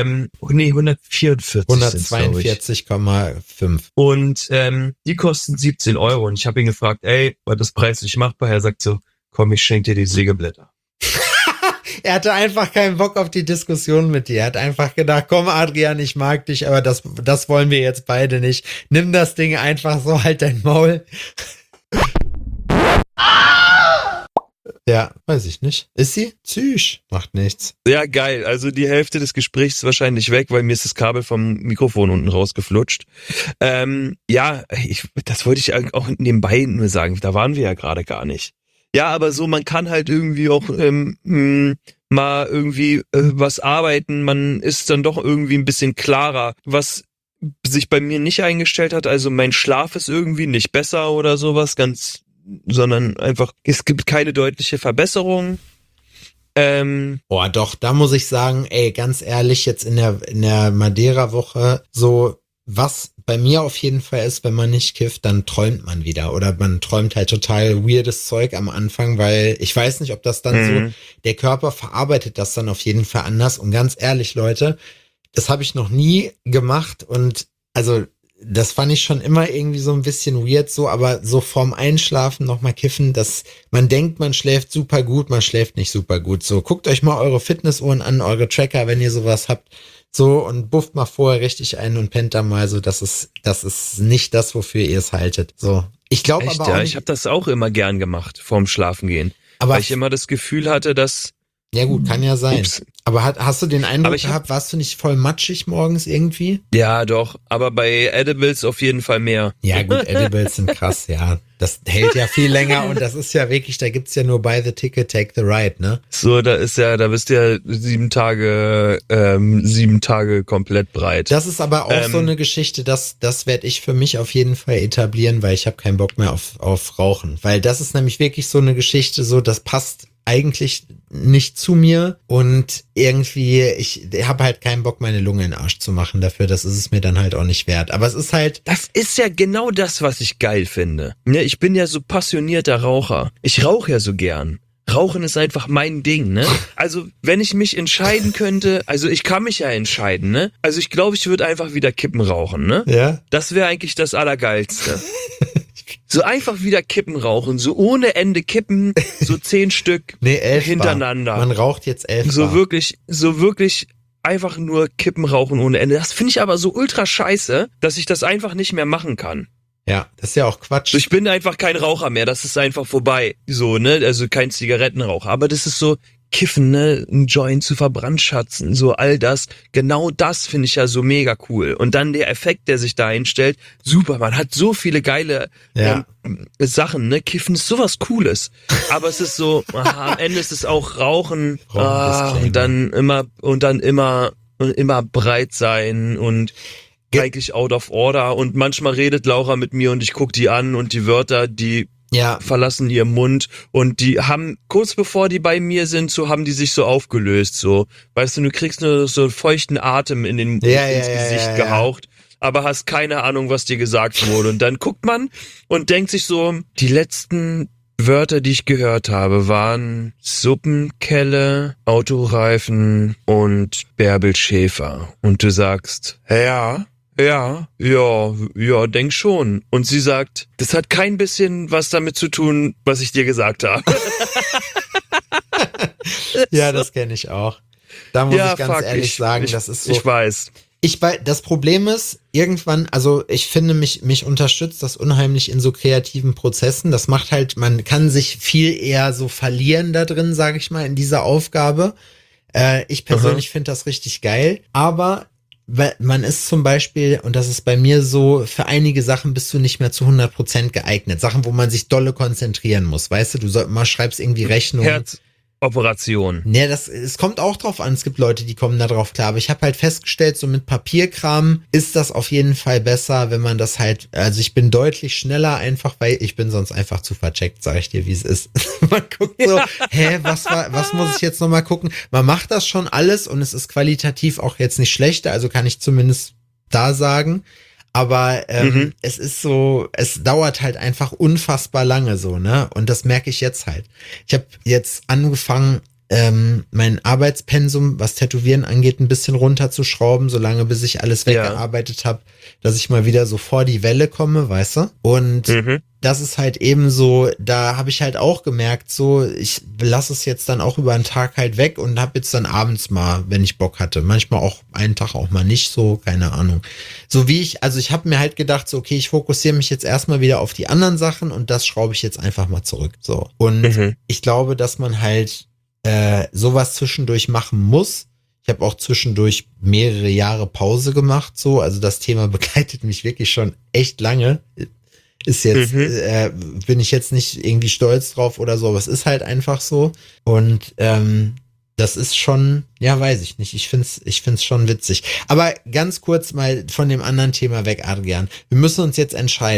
144. 142,5. Und die kosten 17 €. Und ich habe ihn gefragt, ey, war das preislich machbar? Er sagt so, komm, ich schenke dir die Sägeblätter. Er hatte einfach keinen Bock auf die Diskussion mit dir. Er hat einfach gedacht, komm Adrian, ich mag dich, aber das wollen wir jetzt beide nicht. Nimm das Ding einfach so, halt dein Maul. Ja, weiß ich nicht. Ist sie? Tschüss. Macht nichts. Ja, geil. Also die Hälfte des Gesprächs ist wahrscheinlich weg, weil mir ist das Kabel vom Mikrofon unten rausgeflutscht. Das wollte ich auch nebenbei nur sagen. Da waren wir ja gerade gar nicht. Ja, aber so, man kann halt irgendwie auch mal irgendwie was arbeiten. Man ist dann doch irgendwie ein bisschen klarer, was sich bei mir nicht eingestellt hat. Also mein Schlaf ist irgendwie nicht besser oder sowas, sondern einfach, es gibt keine deutliche Verbesserung. Doch, da muss ich sagen, ey, ganz ehrlich, jetzt in der Madeira-Woche, so, was bei mir auf jeden Fall ist, wenn man nicht kifft, dann träumt man wieder. Oder man träumt halt total weirdes Zeug am Anfang, weil ich weiß nicht, ob das dann so, der Körper verarbeitet das dann auf jeden Fall anders. Und ganz ehrlich, Leute, das habe ich noch nie gemacht und also das fand ich schon immer irgendwie so ein bisschen weird so, aber so vorm Einschlafen nochmal kiffen, dass man denkt, man schläft super gut, man schläft nicht super gut. So, guckt euch mal eure Fitnessuhren an, eure Tracker, wenn ihr sowas habt. So, und bufft mal vorher richtig ein und pennt da mal so, das ist nicht das, wofür ihr es haltet. So. Ich glaube aber auch ja, nicht, ich habe das auch immer gern gemacht, vorm Schlafengehen. aber Weil ich immer das Gefühl hatte, dass... ja gut, kann ja sein. Ups. Aber hast du den Eindruck Aber ich hab- gehabt, warst du nicht voll matschig morgens irgendwie? Ja, doch, aber bei Edibles auf jeden Fall mehr. Ja gut, Edibles sind krass, ja. Das hält ja viel länger und das ist ja wirklich, da gibt's ja nur buy the ticket, take the ride, ne? So, da bist du ja 7 Tage komplett breit. Das ist aber auch so eine Geschichte, das werde ich für mich auf jeden Fall etablieren, weil ich habe keinen Bock mehr auf Rauchen. Weil das ist nämlich wirklich so eine Geschichte, so das passt eigentlich nicht zu mir und irgendwie, ich habe halt keinen Bock, meine Lunge in den Arsch zu machen dafür, das ist es mir dann halt auch nicht wert. Aber es ist halt, Das ist ja genau das, was ich geil finde. Ne, ich bin ja so passionierter Raucher. Ich rauche ja so gern. Rauchen ist einfach mein Ding, ne? Also, wenn ich mich entscheiden könnte, also ich kann mich ja entscheiden, ne? Also ich glaube, ich würde einfach wieder Kippen rauchen, ne? ja, Das wäre eigentlich das Allergeilste. So einfach wieder Kippen rauchen, so ohne Ende Kippen, so 10 Stück nee, 11 hintereinander. Bar. Man raucht jetzt 11 So Bar. wirklich einfach nur Kippen rauchen ohne Ende. Das finde ich aber so ultra scheiße, dass ich das einfach nicht mehr machen kann. Ja, das ist ja auch Quatsch. So, ich bin einfach kein Raucher mehr, das ist einfach vorbei. So, ne, also kein Zigarettenraucher. Aber das ist so Kiffen, ne, ein Joint zu verbrandschatzen, so all das. Genau das finde ich ja so mega cool. Und dann der Effekt, der sich da einstellt, super, man hat so viele geile Ja. Sachen, ne, Kiffen ist sowas Cooles. Aber es ist so, am Ende ist es auch Rauchen, Disclaimer. und dann immer breit sein und eigentlich out of order und manchmal redet Laura mit mir und ich guck die an und die Wörter, die Ja, verlassen ihren Mund und die haben, kurz bevor die bei mir sind, so haben die sich so aufgelöst, so. Weißt du kriegst nur so einen feuchten Atem ins Gesicht gehaucht, aber hast keine Ahnung, was dir gesagt wurde. Und dann guckt man und denkt sich so, die letzten Wörter, die ich gehört habe, waren Suppenkelle, Autoreifen und Bärbel Schäfer. Und du sagst, ja, denk schon. Und sie sagt, das hat kein bisschen was damit zu tun, was ich dir gesagt habe. ja, das kenne ich auch. Da muss ich ganz ehrlich sagen, das ist so. Ich weiß. Das Problem ist, irgendwann, also ich finde, mich unterstützt das unheimlich in so kreativen Prozessen. Das macht halt, man kann sich viel eher so verlieren da drin, sage ich mal, in dieser Aufgabe. Ich persönlich finde das richtig geil, aber man ist zum Beispiel, und das ist bei mir so, für einige Sachen bist du nicht mehr zu 100% geeignet. Sachen, wo man sich dolle konzentrieren muss, weißt du? Du schreibst irgendwie Rechnungen. Herzoperation. Nee, es kommt auch drauf an. Es gibt Leute, die kommen da drauf klar. Aber ich habe halt festgestellt, so mit Papierkram ist das auf jeden Fall besser, wenn man das halt, also ich bin deutlich schneller einfach, weil ich bin sonst einfach zu vercheckt, sag ich dir, wie es ist. Man guckt so, was muss ich jetzt nochmal gucken? Man macht das schon alles und es ist qualitativ auch jetzt nicht schlechter, also kann ich zumindest da sagen. Aber es ist so, es dauert halt einfach unfassbar lange so, ne? Und das merke ich jetzt halt. Ich habe jetzt angefangen, mein Arbeitspensum, was Tätowieren angeht, ein bisschen runterzuschrauben, solange bis ich alles weggearbeitet habe, dass ich mal wieder so vor die Welle komme, weißt du? Und das ist halt eben so, da habe ich halt auch gemerkt, so, ich lasse es jetzt dann auch über einen Tag halt weg und habe jetzt dann abends mal, wenn ich Bock hatte, manchmal auch einen Tag auch mal nicht so, keine Ahnung. So wie ich habe mir halt gedacht, so, okay, ich fokussiere mich jetzt erstmal wieder auf die anderen Sachen und das schraube ich jetzt einfach mal zurück, so. Und ich glaube, dass man halt sowas zwischendurch machen muss. Ich habe auch zwischendurch mehrere Jahre Pause gemacht, so, also das Thema begleitet mich wirklich schon echt lange. Ist jetzt, bin ich jetzt nicht irgendwie stolz drauf oder so, aber es ist halt einfach so. Und das ist schon, ja, weiß ich nicht. Ich find's schon witzig. Aber ganz kurz mal von dem anderen Thema weg, Adrian. Wir müssen uns jetzt entscheiden.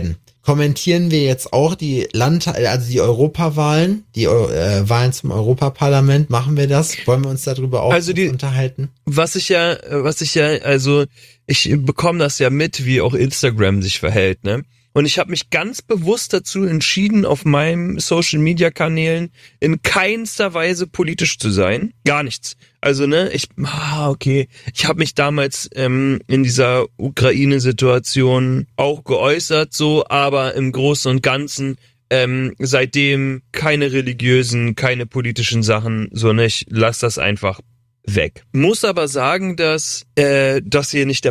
kommentieren wir jetzt auch die also die Europawahlen, die Wahlen zum Europaparlament, machen wir das? Wollen wir uns darüber auch unterhalten? Was ich ja, also ich bekomme das ja mit, wie auch Instagram sich verhält, ne? Und ich habe mich ganz bewusst dazu entschieden, auf meinen Social-Media-Kanälen in keinster Weise politisch zu sein. Gar nichts. Also, ne, ich habe mich damals in dieser Ukraine-Situation auch geäußert, so, aber im Großen und Ganzen seitdem keine religiösen, keine politischen Sachen, so nicht, lass das einfach weg. Muss aber sagen, dass das hier nicht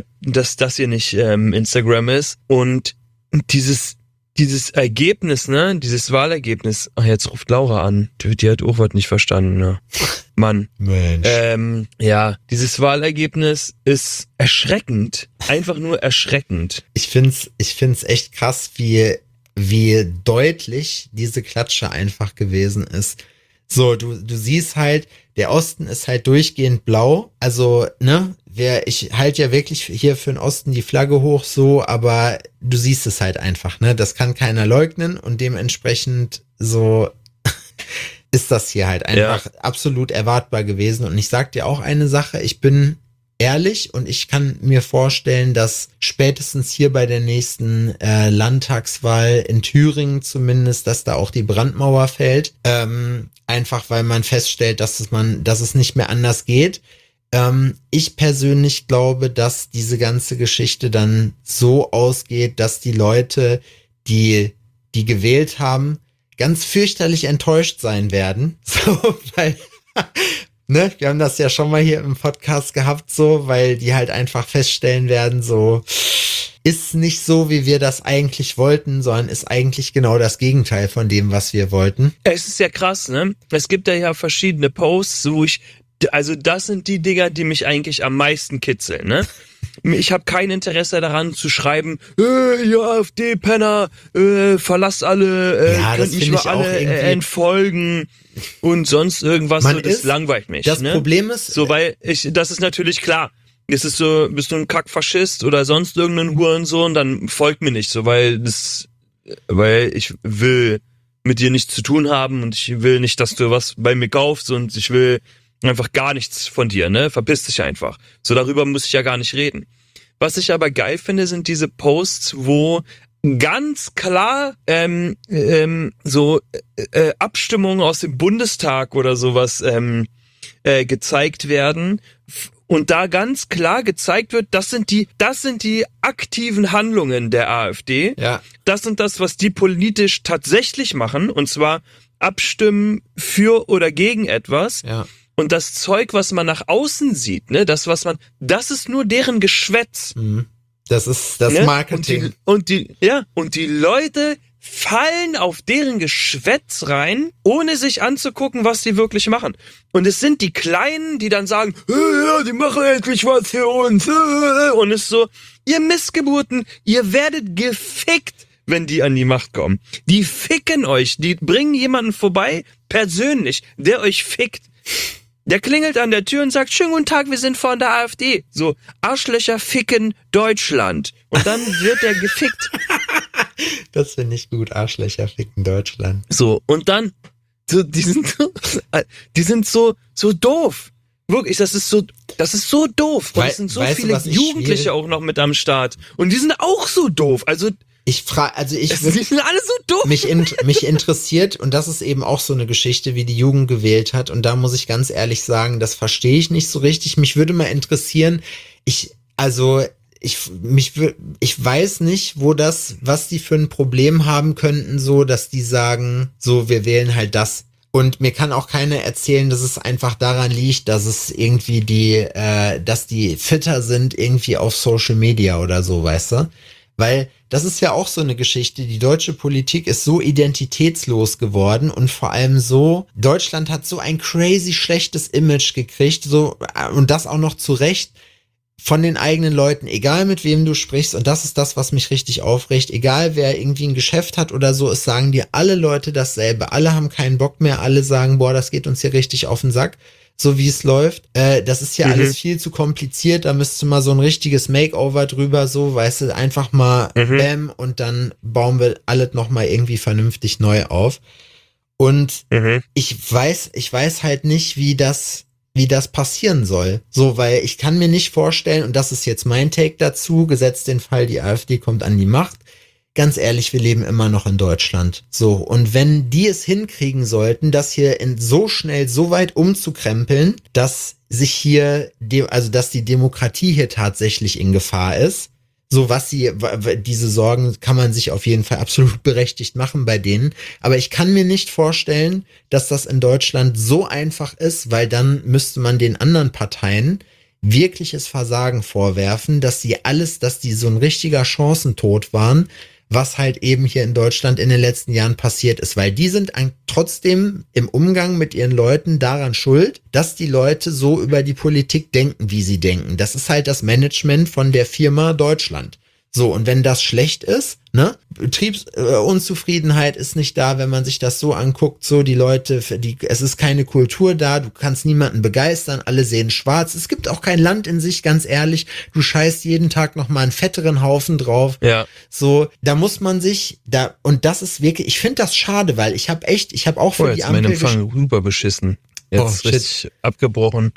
Instagram ist und dieses Ergebnis, ne, dieses Wahlergebnis, jetzt ruft Laura an, die hat auch was nicht verstanden, ne? Mann. Mensch. Ja, dieses Wahlergebnis ist erschreckend, einfach nur erschreckend. Ich find's echt krass, wie deutlich diese Klatsche einfach gewesen ist. So, du siehst halt, der Osten ist halt durchgehend blau. Also, ne, ich halte ja wirklich hier für den Osten die Flagge hoch so, aber du siehst es halt einfach, ne? Das kann keiner leugnen und dementsprechend so ist das hier halt einfach absolut erwartbar gewesen. Und ich sag dir auch eine Sache, ich bin ehrlich und ich kann mir vorstellen, dass spätestens hier bei der nächsten Landtagswahl in Thüringen zumindest, dass da auch die Brandmauer fällt. Einfach weil man feststellt, dass es nicht mehr anders geht. Ich persönlich glaube, dass diese ganze Geschichte dann so ausgeht, dass die Leute, die gewählt haben, ganz fürchterlich enttäuscht sein werden. So, weil, ne, wir haben das ja schon mal hier im Podcast gehabt, so, weil die halt einfach feststellen werden, so, ist nicht so, wie wir das eigentlich wollten, sondern ist eigentlich genau das Gegenteil von dem, was wir wollten. Es ist ja krass, ne? Es gibt ja verschiedene Posts, also das sind die Dinger, die mich eigentlich am meisten kitzeln, ne? Ich habe kein Interesse daran zu schreiben, ihr AfD-Penner, verlasst alle, könnt nicht mal alle entfolgen und sonst irgendwas, so, das langweilt mich. Das ne? Problem ist... So, weil das ist natürlich klar. Es ist so, bist du ein Kackfaschist oder sonst irgendein Hurensohn, dann folgt mir nicht so, weil ich will mit dir nichts zu tun haben und ich will nicht, dass du was bei mir kaufst und ich will einfach gar nichts von dir, ne? Verpiss dich einfach. So, darüber muss ich ja gar nicht reden. Was ich aber geil finde, sind diese Posts, wo ganz klar Abstimmungen aus dem Bundestag oder sowas gezeigt werden und da ganz klar gezeigt wird, das sind die aktiven Handlungen der AfD. Ja. Das sind das, was die politisch tatsächlich machen, und zwar abstimmen für oder gegen etwas. Ja. Und das Zeug, was man nach außen sieht, ne, das ist nur deren Geschwätz. Das ist das Marketing. Und die Leute fallen auf deren Geschwätz rein, ohne sich anzugucken, was die wirklich machen. Und es sind die Kleinen, die dann sagen, ja, die machen endlich was für uns. Und es ist so, ihr Missgeburten, ihr werdet gefickt, wenn die an die Macht kommen. Die ficken euch, die bringen jemanden vorbei, persönlich, der euch fickt. Der klingelt an der Tür und sagt, schönen guten Tag, wir sind von der AfD. So, Arschlöcher ficken Deutschland. Und dann wird er gefickt. Das finde ich gut, Arschlöcher ficken Deutschland. So, und dann, so, die sind so doof. Wirklich, das ist so doof. Und es sind so viele Jugendliche auch noch mit am Start. Und die sind auch so doof. Also, die sind alle so doof. Mich interessiert, und das ist eben auch so eine Geschichte, wie die Jugend gewählt hat. Und da muss ich ganz ehrlich sagen, das verstehe ich nicht so richtig. Mich würde mal interessieren, ich weiß nicht, was die für ein Problem haben könnten, so, dass die sagen, so, wir wählen halt das. Und mir kann auch keiner erzählen, dass es einfach daran liegt, dass es irgendwie dass die fitter sind irgendwie auf Social Media oder so, weißt du? Weil das ist ja auch so eine Geschichte, die deutsche Politik ist so identitätslos geworden und vor allem so, Deutschland hat so ein crazy schlechtes Image gekriegt, so, und das auch noch zu Recht, von den eigenen Leuten, egal mit wem du sprichst, und das ist das, was mich richtig aufregt, egal wer irgendwie ein Geschäft hat oder so, es sagen dir alle Leute dasselbe. Alle haben keinen Bock mehr, alle sagen, boah, das geht uns hier richtig auf den Sack, so wie es läuft. Das ist ja alles viel zu kompliziert, da müsste mal so ein richtiges Makeover drüber, so, weißt du, einfach mal bam, und dann bauen wir alles nochmal irgendwie vernünftig neu auf. Und ich weiß halt nicht, wie das passieren soll. So, weil ich kann mir nicht vorstellen, und das ist jetzt mein Take dazu, gesetzt den Fall, die AfD kommt an die Macht. Ganz ehrlich, wir leben immer noch in Deutschland. So, und wenn die es hinkriegen sollten, das hier so schnell so weit umzukrempeln, dass sich hier, dass die Demokratie hier tatsächlich in Gefahr ist, so diese Sorgen kann man sich auf jeden Fall absolut berechtigt machen bei denen. Aber ich kann mir nicht vorstellen, dass das in Deutschland so einfach ist, weil dann müsste man den anderen Parteien wirkliches Versagen vorwerfen, dass die so ein richtiger Chancentod waren, was halt eben hier in Deutschland in den letzten Jahren passiert ist, weil die sind trotzdem im Umgang mit ihren Leuten daran schuld, dass die Leute so über die Politik denken, wie sie denken. Das ist halt das Management von der Firma Deutschland. So, und wenn das schlecht ist, ne, Betriebsunzufriedenheit ist nicht da, wenn man sich das so anguckt, so die Leute, es ist keine Kultur da, du kannst niemanden begeistern, alle sehen schwarz, es gibt auch kein Land in sich, ganz ehrlich, du scheißt jeden Tag noch mal einen fetteren Haufen drauf, Ja. So, da muss man sich, und das ist wirklich, ich finde das schade, weil ich habe auch für die Ampel... Mein Empfang rüber beschissen. Jetzt richtig abgebrochen.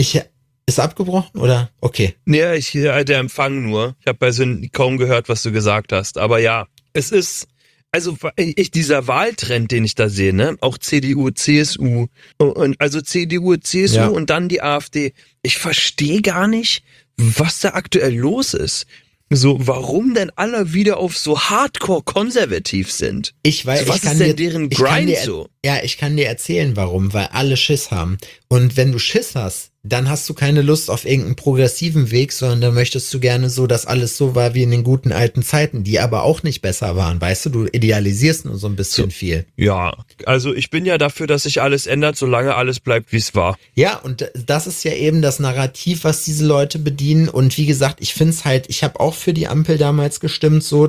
Ist abgebrochen oder? Okay. Ja, der Empfang nur. Ich habe also kaum gehört, was du gesagt hast. Aber ja, es ist, also dieser Wahltrend, den ich da sehe, ne, auch CDU, CSU und also CDU, CSU Ja. und dann die AfD. Ich verstehe gar nicht, was da aktuell los ist. So, warum denn alle wieder auf so hardcore konservativ sind? Ich weiß, So, was ist denn deren Grind so? Ja, ich kann dir erzählen, warum, weil alle Schiss haben. Und wenn du Schiss hast, dann hast du keine Lust auf irgendeinen progressiven Weg, sondern dann möchtest du gerne so, dass alles so war wie in den guten alten Zeiten, die aber auch nicht besser waren, weißt du idealisierst nur so ein bisschen viel. Ja, also ich bin ja dafür, dass sich alles ändert, solange alles bleibt, wie es war. Ja, und das ist ja eben das Narrativ, was diese Leute bedienen. Und wie gesagt, ich finde es halt, ich habe auch für die Ampel damals gestimmt, so,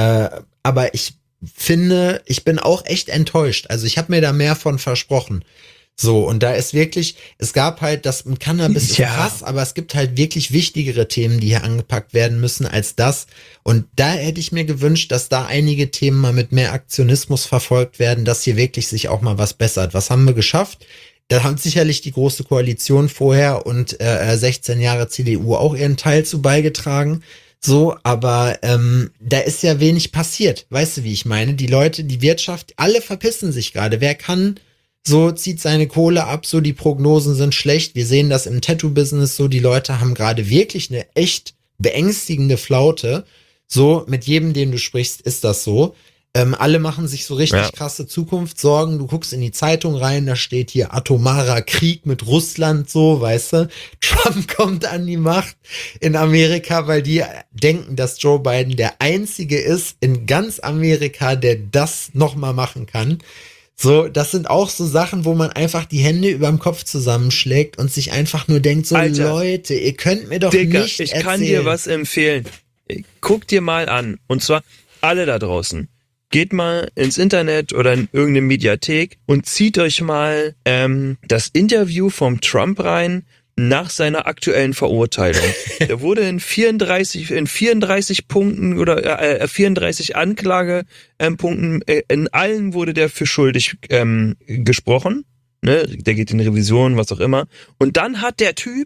aber ich finde, ich bin auch echt enttäuscht. Also ich habe mir da mehr von versprochen. So, und da ist wirklich, es gab halt, das mit Cannabis ist krass, aber es gibt halt wirklich wichtigere Themen, die hier angepackt werden müssen als das. Und da hätte ich mir gewünscht, dass da einige Themen mal mit mehr Aktionismus verfolgt werden, dass hier wirklich sich auch mal was bessert. Was haben wir geschafft? Da haben sicherlich die Große Koalition vorher und 16 Jahre CDU auch ihren Teil zu beigetragen. So, aber da ist ja wenig passiert. Weißt du, wie ich meine? Die Leute, die Wirtschaft, alle verpissen sich gerade. Wer kann, so zieht seine Kohle ab, so die Prognosen sind schlecht. Wir sehen das im Tattoo-Business so, die Leute haben gerade wirklich eine echt beängstigende Flaute. So, mit jedem, den du sprichst, ist das so. Alle machen sich so richtig krasse Zukunftssorgen. Du guckst in die Zeitung rein, da steht hier atomarer Krieg mit Russland, so, weißt du. Trump kommt an die Macht in Amerika, weil die denken, dass Joe Biden der Einzige ist in ganz Amerika, der das nochmal machen kann. So, das sind auch so Sachen, wo man einfach die Hände überm Kopf zusammenschlägt und sich einfach nur denkt, so, Alter, Leute, ihr könnt mir doch Digga, nicht ich erzählen. kann dir was empfehlen. Guck dir mal an. Und zwar alle da draußen. Geht mal ins Internet oder in irgendeine Mediathek und zieht euch mal das Interview vom Trump rein nach seiner aktuellen Verurteilung. Der wurde in 34 Punkten oder 34 Anklagepunkten, in allen wurde der für schuldig gesprochen. Ne, der geht in Revision, was auch immer. Und dann hat der Typ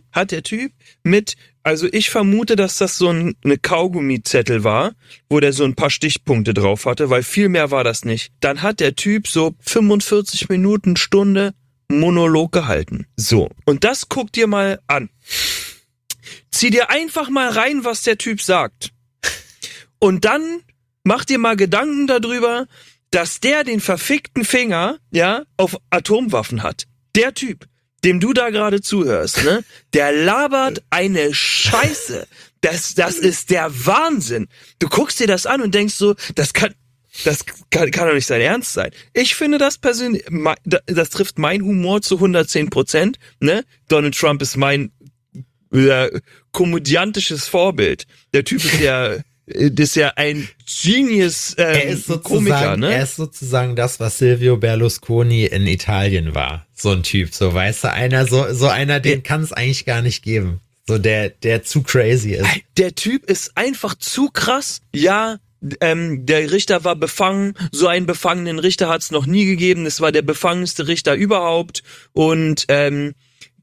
mit, also ich vermute, dass das so eine Kaugummizettel war, wo der so ein paar Stichpunkte drauf hatte, weil viel mehr war das nicht. Dann hat der Typ so 45 Minuten, Stunde Monolog gehalten. So. Und das guck dir mal an. Zieh dir einfach mal rein, was der Typ sagt. Und dann mach dir mal Gedanken darüber, dass der den verfickten Finger, auf Atomwaffen hat. Der Typ, dem du da gerade zuhörst, ne, der labert eine Scheiße. Das ist der Wahnsinn. Du guckst dir das an und denkst so, das kann doch nicht sein Ernst sein. Ich finde das persönlich, das trifft mein Humor zu 110%, ne? Donald Trump ist mein komödiantisches Vorbild. Der Typ ist ja, das ist ja ein Genius Komiker, ne? Er ist sozusagen das, was Silvio Berlusconi in Italien war. So ein Typ, so weißt du, einer, den kann es eigentlich gar nicht geben. So der zu crazy ist. Der Typ ist einfach zu krass. Ja, der Richter war befangen. So einen befangenen Richter hat es noch nie gegeben. Das war der befangenste Richter überhaupt. Und der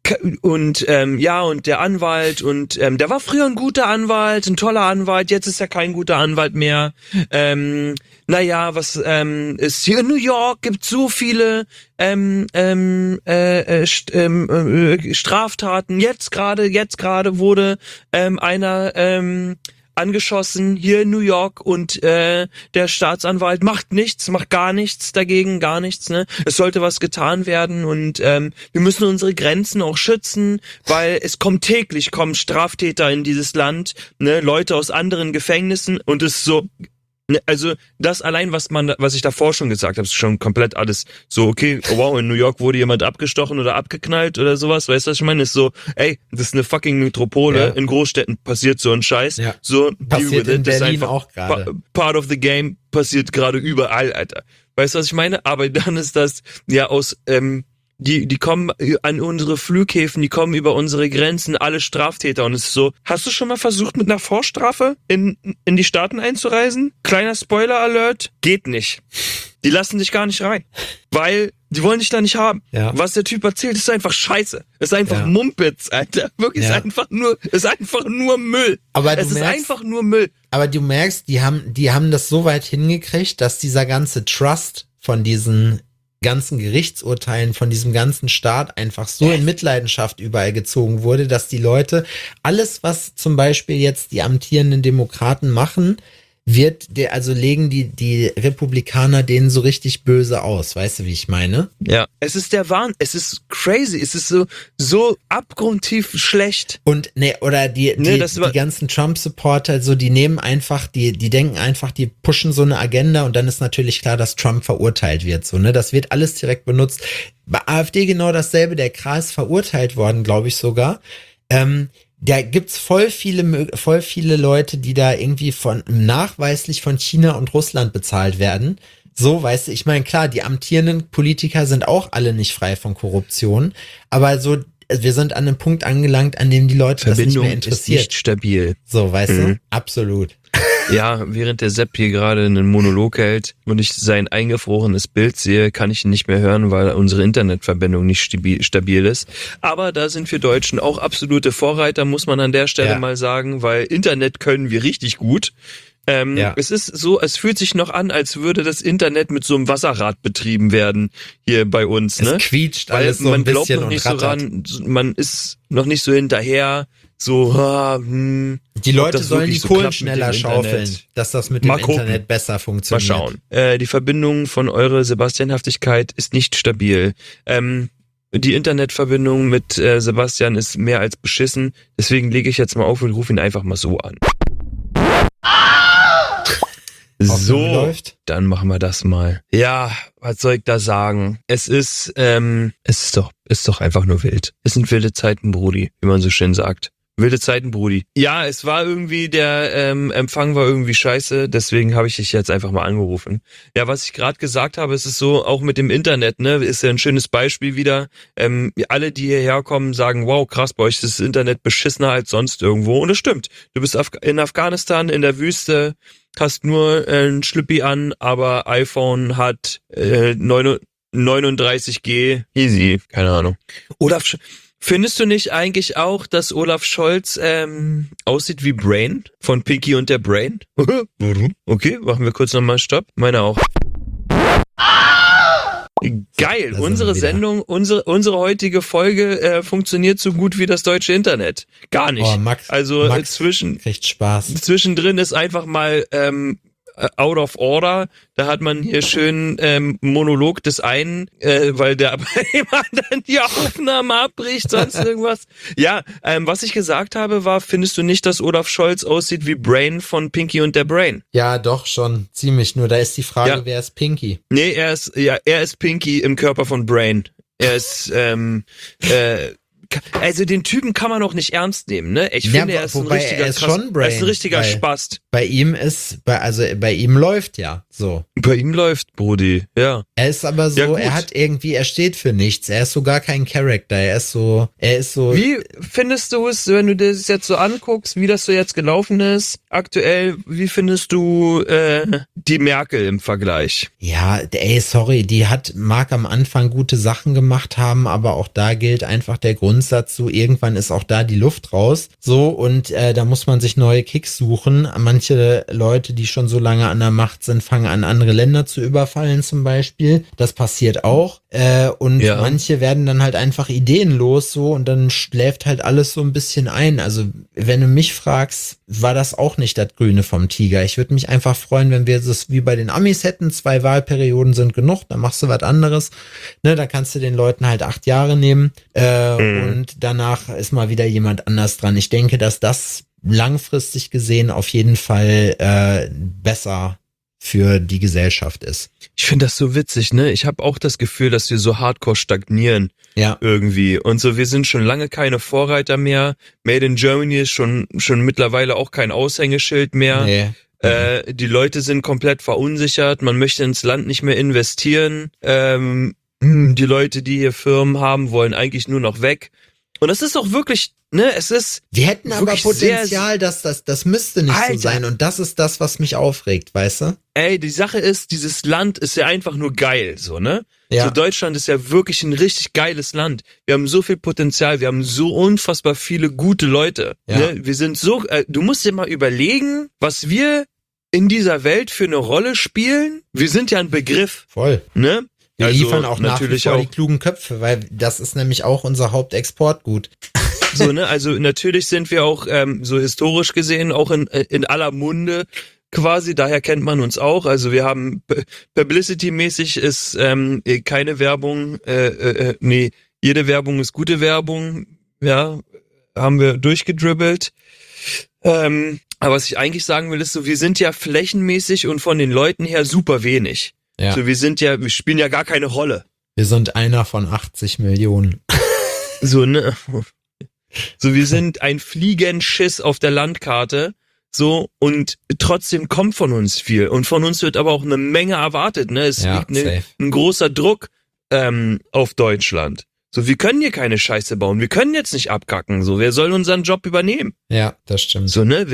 Anwalt der war früher ein guter Anwalt, ein toller Anwalt, jetzt ist er kein guter Anwalt mehr. Ist hier in New York, gibt so viele Straftaten. Jetzt gerade wurde einer angeschossen hier in New York und der Staatsanwalt macht gar nichts dagegen, gar nichts, ne? Es sollte was getan werden und wir müssen unsere Grenzen auch schützen, weil es täglich kommen Straftäter in dieses Land, ne? Leute aus anderen Gefängnissen und es ist so, also das allein, was ich davor schon gesagt habe, ist schon komplett alles so, okay, oh wow, in New York wurde jemand abgestochen oder abgeknallt oder sowas, weißt du, was ich meine? Ist so, ey, das ist eine fucking Metropole, in Großstädten passiert so ein Scheiß, so, passiert in Berlin auch gerade. Part of the game, passiert gerade überall, Alter. Weißt du, was ich meine? Aber dann ist das ja aus, die kommen an unsere Flughäfen, die kommen über unsere Grenzen, alle Straftäter und es ist so, hast du schon mal versucht mit einer Vorstrafe in die Staaten einzureisen? Kleiner Spoiler-Alert, geht nicht. Die lassen dich gar nicht rein, weil die wollen dich da nicht haben. Ja. Was der Typ erzählt, ist einfach Scheiße. Ist einfach Mumpitz, Alter. Wirklich, ist einfach nur Müll. Es ist einfach nur Müll. Aber du merkst, die haben das so weit hingekriegt, dass dieser ganze Trust von diesen ganzen Gerichtsurteilen von diesem ganzen Staat einfach so in Mitleidenschaft überall gezogen wurde, dass die Leute, alles was zum Beispiel jetzt die amtierenden Demokraten machen, legen die Republikaner denen so richtig böse aus. Weißt du, wie ich meine? Ja. Es ist der Wahn, es ist crazy, es ist so abgrundtief schlecht. Und die ganzen Trump-Supporter, so die nehmen einfach, die denken einfach, die pushen so eine Agenda und dann ist natürlich klar, dass Trump verurteilt wird. So, ne? Das wird alles direkt benutzt. Bei AfD genau dasselbe, der Kral ist verurteilt worden, glaube ich sogar. Da gibt's voll viele Leute, die da irgendwie nachweislich von China und Russland bezahlt werden. So, weißt du, ich meine, klar, die amtierenden Politiker sind auch alle nicht frei von Korruption, aber so, wir sind an einem Punkt angelangt, an dem die Leute das nicht mehr interessiert. Ist nicht stabil. So, weißt du? Absolut. Ja, während der Sepp hier gerade einen Monolog hält und ich sein eingefrorenes Bild sehe, kann ich ihn nicht mehr hören, weil unsere Internetverbindung nicht stabil ist. Aber da sind wir Deutschen auch absolute Vorreiter, muss man an der Stelle mal sagen, weil Internet können wir richtig gut. Es ist so, es fühlt sich noch an, als würde das Internet mit so einem Wasserrad betrieben werden hier bei uns. Ne? Es quietscht alles so ein bisschen und rattert. Man ist noch nicht so hinterher. So, die Leute sollen die Kohlen schneller schaufeln, dass das mit dem Internet besser funktioniert. Mal schauen. Die Verbindung von eurer Sebastianhaftigkeit ist nicht stabil. Die Internetverbindung mit Sebastian ist mehr als beschissen. Deswegen lege ich jetzt mal auf und rufe ihn einfach mal so an. So, dann machen wir das mal. Ja, was soll ich da sagen? Es ist doch einfach nur wild. Es sind wilde Zeiten, Brudi, wie man so schön sagt. Wilde Zeiten, Brudi. Ja, es war irgendwie, der Empfang war irgendwie scheiße, deswegen habe ich dich jetzt einfach mal angerufen. Ja, was ich gerade gesagt habe, es ist so, auch mit dem Internet, ne, ist ja ein schönes Beispiel wieder. Alle, die hierher kommen, sagen, wow, krass, bei euch ist das Internet beschissener als sonst irgendwo. Und das stimmt. Du bist in Afghanistan, in der Wüste, hast nur ein Schlüppi an, aber iPhone hat 39G. Easy, keine Ahnung. Oder findest du nicht eigentlich auch, dass Olaf Scholz aussieht wie Brain von Pinky und der Brain? Okay, machen wir kurz nochmal Stopp. Meine auch. Geil, unsere Sendung, unsere heutige Folge funktioniert so gut wie das deutsche Internet. Gar nicht. Max kriegt Spaß. Zwischendrin ist einfach mal out of order. Da hat man hier schön Monolog des einen, weil der bei dem anderen die Aufnahme abbricht, sonst irgendwas. Ja, was ich gesagt habe war, findest du nicht, dass Olaf Scholz aussieht wie Brain von Pinky und der Brain? Ja, doch schon, ziemlich. Nur da ist die Frage, wer ist Pinky? Nee, er ist Pinky im Körper von Brain. Er ist also den Typen kann man auch nicht ernst nehmen, ne? Ich finde, er ist ein richtiger, er ist schon Brain, er ist ein richtiger Spast. Bei ihm läuft ja so. Bei ihm läuft, Brudi, ja. Er ist aber so, Ja, er steht für nichts. Er ist so gar kein Charakter. Er ist so. Wie findest du es, wenn du das jetzt so anguckst, wie das so jetzt gelaufen ist, aktuell, wie findest du die Merkel im Vergleich? Ja, sorry, mag am Anfang gute Sachen gemacht haben, aber auch da gilt einfach der Grundsatz so, irgendwann ist auch da die Luft raus. So, und da muss man sich neue Kicks suchen. Manche Leute, die schon so lange an der Macht sind, fangen an, andere Länder zu überfallen zum Beispiel. Das passiert auch. Und manche werden dann halt einfach ideenlos so und dann schläft halt alles so ein bisschen ein. Also wenn du mich fragst, war das auch nicht das Grüne vom Tiger. Ich würde mich einfach freuen, wenn wir das wie bei den Amis hätten. 2 Wahlperioden sind genug, dann machst du was anderes. Ne, da kannst du den Leuten halt 8 Jahre nehmen und danach ist mal wieder jemand anders dran. Ich denke, dass das langfristig gesehen auf jeden Fall besser für die Gesellschaft ist. Ich finde das so witzig, ne? Ich habe auch das Gefühl, dass wir so hardcore stagnieren. Ja. Irgendwie. Und so, wir sind schon lange keine Vorreiter mehr. Made in Germany ist schon mittlerweile auch kein Aushängeschild mehr. Nee. Die Leute sind komplett verunsichert. Man möchte ins Land nicht mehr investieren. Die Leute, die hier Firmen haben, wollen eigentlich nur noch weg. Und das ist auch wirklich, ne, es ist. Wir hätten aber Potenzial, dass das müsste nicht Alter. so sein. Und das ist das, was mich aufregt, weißt du? Ey, die Sache ist, dieses Land ist ja einfach nur geil, so, ne? Ja. So, Deutschland ist ja wirklich ein richtig geiles Land. Wir haben so viel Potenzial, wir haben so unfassbar viele gute Leute. Ja. Ne? Wir sind so, du musst dir mal überlegen, was wir in dieser Welt für eine Rolle spielen. Wir sind ja ein Begriff, Voll. ne? Wir Also, liefern auch nach wie natürlich vor auch die klugen Köpfe, weil das ist nämlich auch unser Hauptexportgut. so, ne? Also natürlich sind wir auch so historisch gesehen auch in aller Munde quasi, daher kennt man uns auch. Also wir haben Publicity-mäßig ist keine Werbung, nee, jede Werbung ist gute Werbung, ja, haben wir durchgedribbelt. Aber was ich eigentlich sagen will, ist so, wir sind ja flächenmäßig und von den Leuten her super wenig. Ja. So, wir spielen ja gar keine Rolle. Wir sind einer von 80 Millionen. So, ne? So, wir sind ein Fliegenschiss auf der Landkarte. So, und trotzdem kommt von uns viel. Und von uns wird aber auch eine Menge erwartet, ne? Es liegt ein großer Druck auf Deutschland. So, wir können hier keine Scheiße bauen. Wir können jetzt nicht abkacken. So, wer soll unseren Job übernehmen? Ja, das stimmt. So, ne?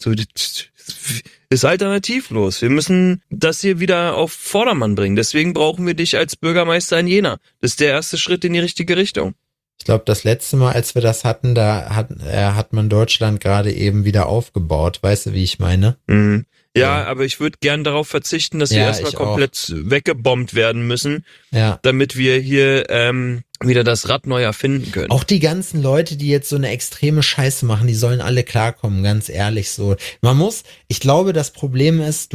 Ist alternativlos. Wir müssen das hier wieder auf Vordermann bringen. Deswegen brauchen wir dich als Bürgermeister in Jena. Das ist der erste Schritt in die richtige Richtung. Ich glaube, das letzte Mal, als wir das hatten, da hat man Deutschland gerade eben wieder aufgebaut. Weißt du, wie ich meine? Mhm. Ja, aber ich würde gern darauf verzichten, dass wir erstmal komplett weggebombt werden müssen, damit wir hier wieder das Rad neu erfinden können. Auch die ganzen Leute, die jetzt so eine extreme Scheiße machen, die sollen alle klarkommen, ganz ehrlich so. Ich glaube, das Problem ist,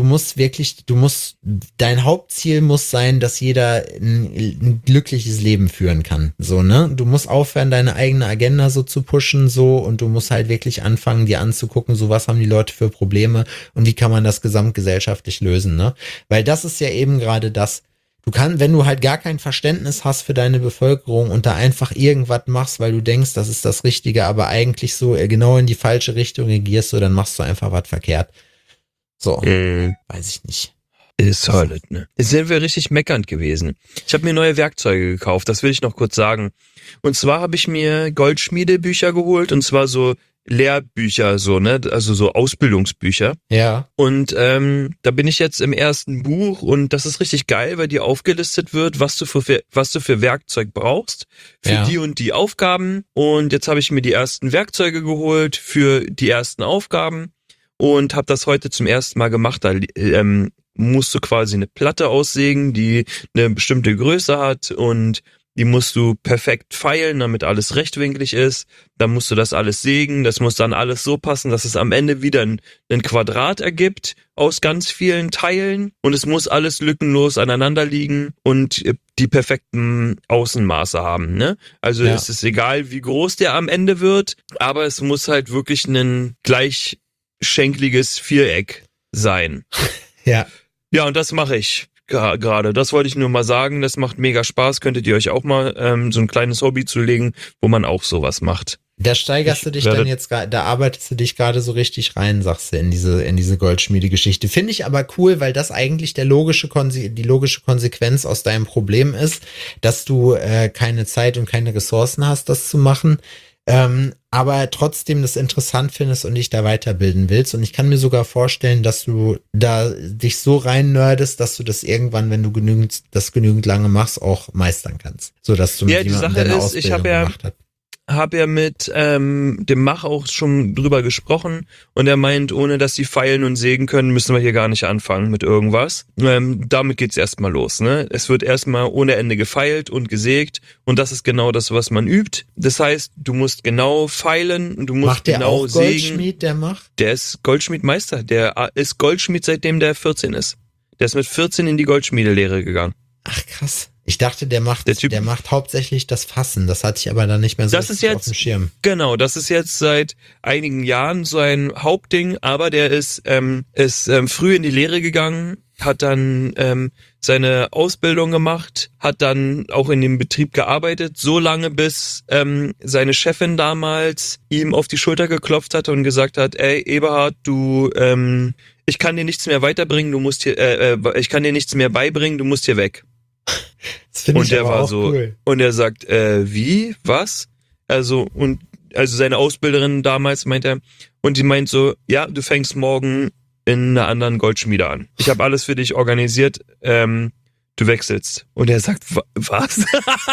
dein Hauptziel muss sein, dass jeder ein glückliches Leben führen kann, so, ne? Du musst aufhören, deine eigene Agenda so zu pushen, so, und du musst halt wirklich anfangen, dir anzugucken, so, was haben die Leute für Probleme und wie kann man das gesamtgesellschaftlich lösen, ne? Weil das ist ja eben gerade das. Wenn du halt gar kein Verständnis hast für deine Bevölkerung und da einfach irgendwas machst, weil du denkst, das ist das Richtige, aber eigentlich so genau in die falsche Richtung regierst, so, dann machst du einfach was verkehrt. So, weiß ich nicht. Ist halt, ne? Jetzt sind wir richtig meckernd gewesen. Ich habe mir neue Werkzeuge gekauft, das will ich noch kurz sagen. Und zwar habe ich mir Goldschmiedebücher geholt, und zwar so Lehrbücher, so, ne, also so Ausbildungsbücher. Ja. Und da bin ich jetzt im ersten Buch und das ist richtig geil, weil dir aufgelistet wird, was du für Werkzeug brauchst für die und die Aufgaben. Und jetzt habe ich mir die ersten Werkzeuge geholt für die ersten Aufgaben und habe das heute zum ersten Mal gemacht. Da musst du quasi eine Platte aussägen, die eine bestimmte Größe hat, und die musst du perfekt feilen, damit alles rechtwinklig ist. Dann musst du das alles sägen. Das muss dann alles so passen, dass es am Ende wieder ein Quadrat ergibt aus ganz vielen Teilen. Und es muss alles lückenlos aneinander liegen und die perfekten Außenmaße haben, ne? Also es ist egal, wie groß der am Ende wird, aber es muss halt wirklich ein gleichschenkliges Viereck sein. Ja. Ja, und das mache ich gerade. Das wollte ich nur mal sagen. Das macht mega Spaß. Könntet ihr euch auch mal so ein kleines Hobby zulegen, wo man auch sowas macht. Da steigerst du dich dann jetzt, da arbeitest du dich gerade so richtig rein, sagst du, in diese Goldschmiede-Geschichte. Finde ich aber cool, weil das eigentlich die logische Konsequenz aus deinem Problem ist, dass du keine Zeit und keine Ressourcen hast, das zu machen, aber trotzdem das interessant findest und dich da weiterbilden willst. Und ich kann mir sogar vorstellen, dass du da dich so rein nerdest, dass du das irgendwann, wenn du genügend lange machst, auch meistern kannst. So dass du mit jemandem deine Ausbildung gemacht hast. Habe ja mit dem Mach auch schon drüber gesprochen und er meint, ohne dass sie feilen und sägen können, müssen wir hier gar nicht anfangen mit irgendwas. Damit geht's erstmal los, ne? Es wird erstmal ohne Ende gefeilt und gesägt und das ist genau das, was man übt. Das heißt, du musst genau feilen und du musst Macht der genau auch sägen. Goldschmied, der macht? Der ist Goldschmiedmeister, der ist Goldschmied, seitdem der 14 ist. Der ist mit 14 in die Goldschmiedelehre gegangen. Ach krass. Ich dachte, der macht hauptsächlich das Fassen. Das hatte ich aber dann nicht mehr so auf dem Schirm. Genau, das ist jetzt seit einigen Jahren so ein Hauptding, aber der ist früh in die Lehre gegangen, hat dann seine Ausbildung gemacht, hat dann auch in dem Betrieb gearbeitet, so lange bis seine Chefin damals ihm auf die Schulter geklopft hat und gesagt hat, ey Eberhard, du ich kann dir nichts mehr weiterbringen, du musst hier ich kann dir nichts mehr beibringen, du musst hier weg. Das finde ich und der aber war auch so cool. Und er sagt, wie? Was? Also seine Ausbilderin damals meint er, und die meint so, ja, du fängst morgen in einer anderen Goldschmiede an. Ich habe alles für dich organisiert, du wechselst. Und er sagt, was?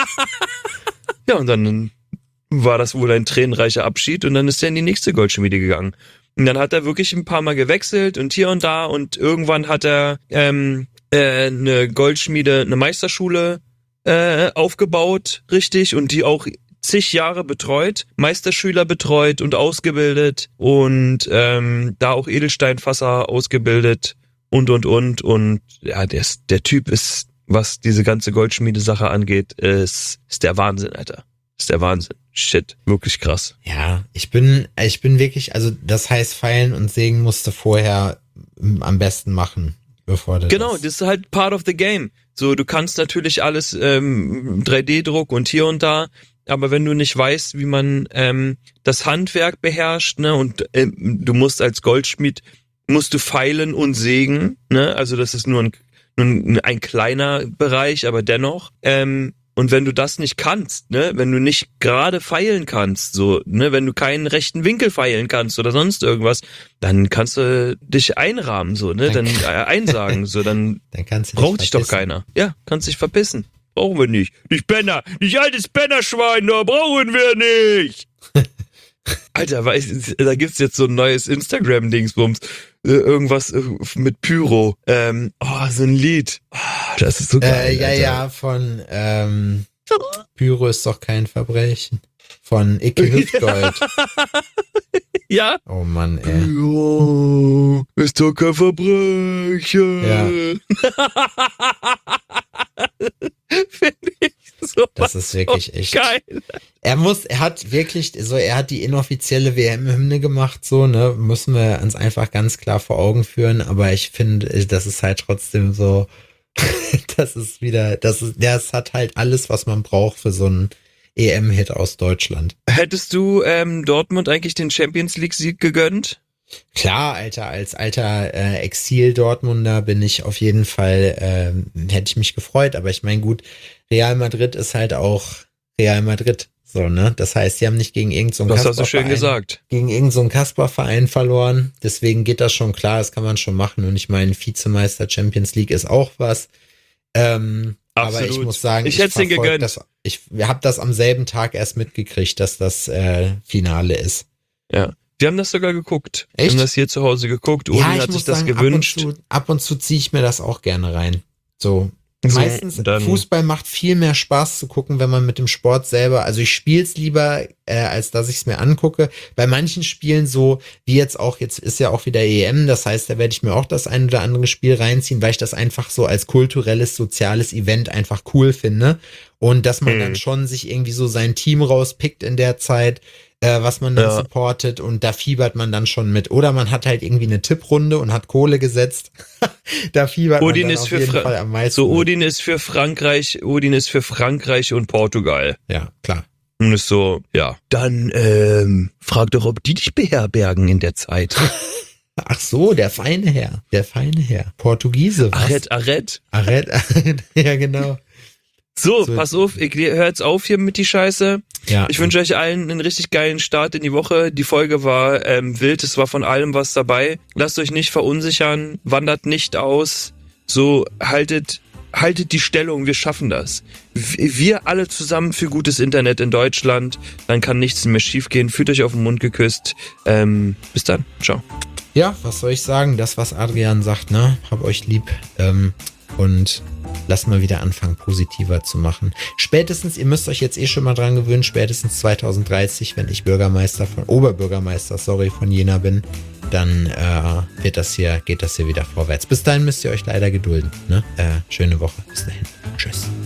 Ja, und dann war das wohl ein tränenreicher Abschied und dann ist er in die nächste Goldschmiede gegangen. Und dann hat er wirklich ein paar Mal gewechselt und hier und da und irgendwann hat er eine Goldschmiede, eine Meisterschule aufgebaut, richtig, und die auch zig Jahre betreut, Meisterschüler betreut und ausgebildet und da auch Edelsteinfasser ausgebildet und ja, der Typ ist, was diese ganze Goldschmiedesache angeht, ist der Wahnsinn, Alter. Ist der Wahnsinn. Shit, wirklich krass. Ja, ich bin wirklich, also das heißt, Feilen und Sägen musste vorher am besten machen. Genau, das ist halt part of the game. So, du kannst natürlich alles 3D-Druck und hier und da, aber wenn du nicht weißt, wie man das Handwerk beherrscht, ne, und du musst als Goldschmied musst du feilen und sägen, ne, also das ist nur ein kleiner Bereich, aber dennoch. Und wenn du das nicht kannst, ne, wenn du nicht gerade feilen kannst, so, ne, wenn du keinen rechten Winkel feilen kannst oder sonst irgendwas, dann kannst du dich einrahmen, so, ne, dann einsagen, so, dann kannst du braucht dich doch keiner. Ja, kannst dich verpissen. Brauchen wir nicht. Nicht Penner, nicht altes Pennerschwein, da brauchen wir nicht. Alter, da gibt's jetzt so ein neues Instagram-Dingsbums. Irgendwas mit Pyro. So ein Lied. Oh, das ist so geil. Ja, von Pyro ist doch kein Verbrechen. Von Icke Hüftgold. Ja. Oh Mann, ey. Pyro ist doch kein Verbrechen. Ja. Finde ich so. Das ist wirklich echt geil. Er hat die inoffizielle WM-Hymne gemacht, so, ne, müssen wir uns einfach ganz klar vor Augen führen, aber ich finde, das ist halt trotzdem so, das hat halt alles, was man braucht für so einen EM-Hit aus Deutschland. Hättest du Dortmund eigentlich den Champions League-Sieg gegönnt? Klar, Alter, als alter Exil-Dortmunder bin ich auf jeden Fall, hätte ich mich gefreut, aber ich meine, gut, Real Madrid ist halt auch Real Madrid, so, ne? Das heißt, sie haben nicht gegen irgendeinen Das hast du schön gesagt. Gegen irgendeinen Kasper-Verein verloren, deswegen geht das schon klar, das kann man schon machen und ich meine, Vizemeister Champions League ist auch was, aber ich muss sagen, ich hätte es gegönnt. Ich habe das am selben Tag erst mitgekriegt, dass das Finale ist. Ja. Wir haben das sogar geguckt. Echt? Wir haben das hier zu Hause geguckt. Uli hat sich das gewünscht. Ab und zu ziehe ich mir das auch gerne rein. So. Meistens, Fußball macht viel mehr Spaß zu gucken, wenn man mit dem Sport selber, also ich spiele es lieber, als dass ich es mir angucke. Bei manchen Spielen so, wie jetzt ist ja auch wieder EM, das heißt, da werde ich mir auch das ein oder andere Spiel reinziehen, weil ich das einfach so als kulturelles, soziales Event einfach cool finde. Und dass man dann schon sich irgendwie so sein Team rauspickt in der Zeit, was man dann supportet und da fiebert man dann schon mit. Oder man hat halt irgendwie eine Tipprunde und hat Kohle gesetzt. Da fiebert Odin man dann ist auf für jeden Fall am meisten. So, mit. Odin ist für Frankreich und Portugal. Ja, klar. Und ist so, ja. Dann, frag doch, ob die dich beherbergen in der Zeit. Ach so, der feine Herr. Portugiese, was? Arret. Ja, genau. So, pass auf, ich hör jetzt auf hier mit die Scheiße. Ja. Ich wünsche euch allen einen richtig geilen Start in die Woche. Die Folge war wild, es war von allem was dabei. Lasst euch nicht verunsichern, wandert nicht aus. So, haltet die Stellung, wir schaffen das. Wir alle zusammen für gutes Internet in Deutschland, dann kann nichts mehr schiefgehen. Fühlt euch auf den Mund geküsst. Bis dann, ciao. Ja, was soll ich sagen? Das, was Adrian sagt, ne? Hab euch lieb. Und lasst mal wieder anfangen, positiver zu machen. Spätestens, ihr müsst euch jetzt schon mal dran gewöhnen, spätestens 2030, wenn ich Oberbürgermeister von Jena bin, dann geht das hier wieder vorwärts. Bis dahin müsst ihr euch leider gedulden. Ne? Schöne Woche. Bis dahin. Tschüss.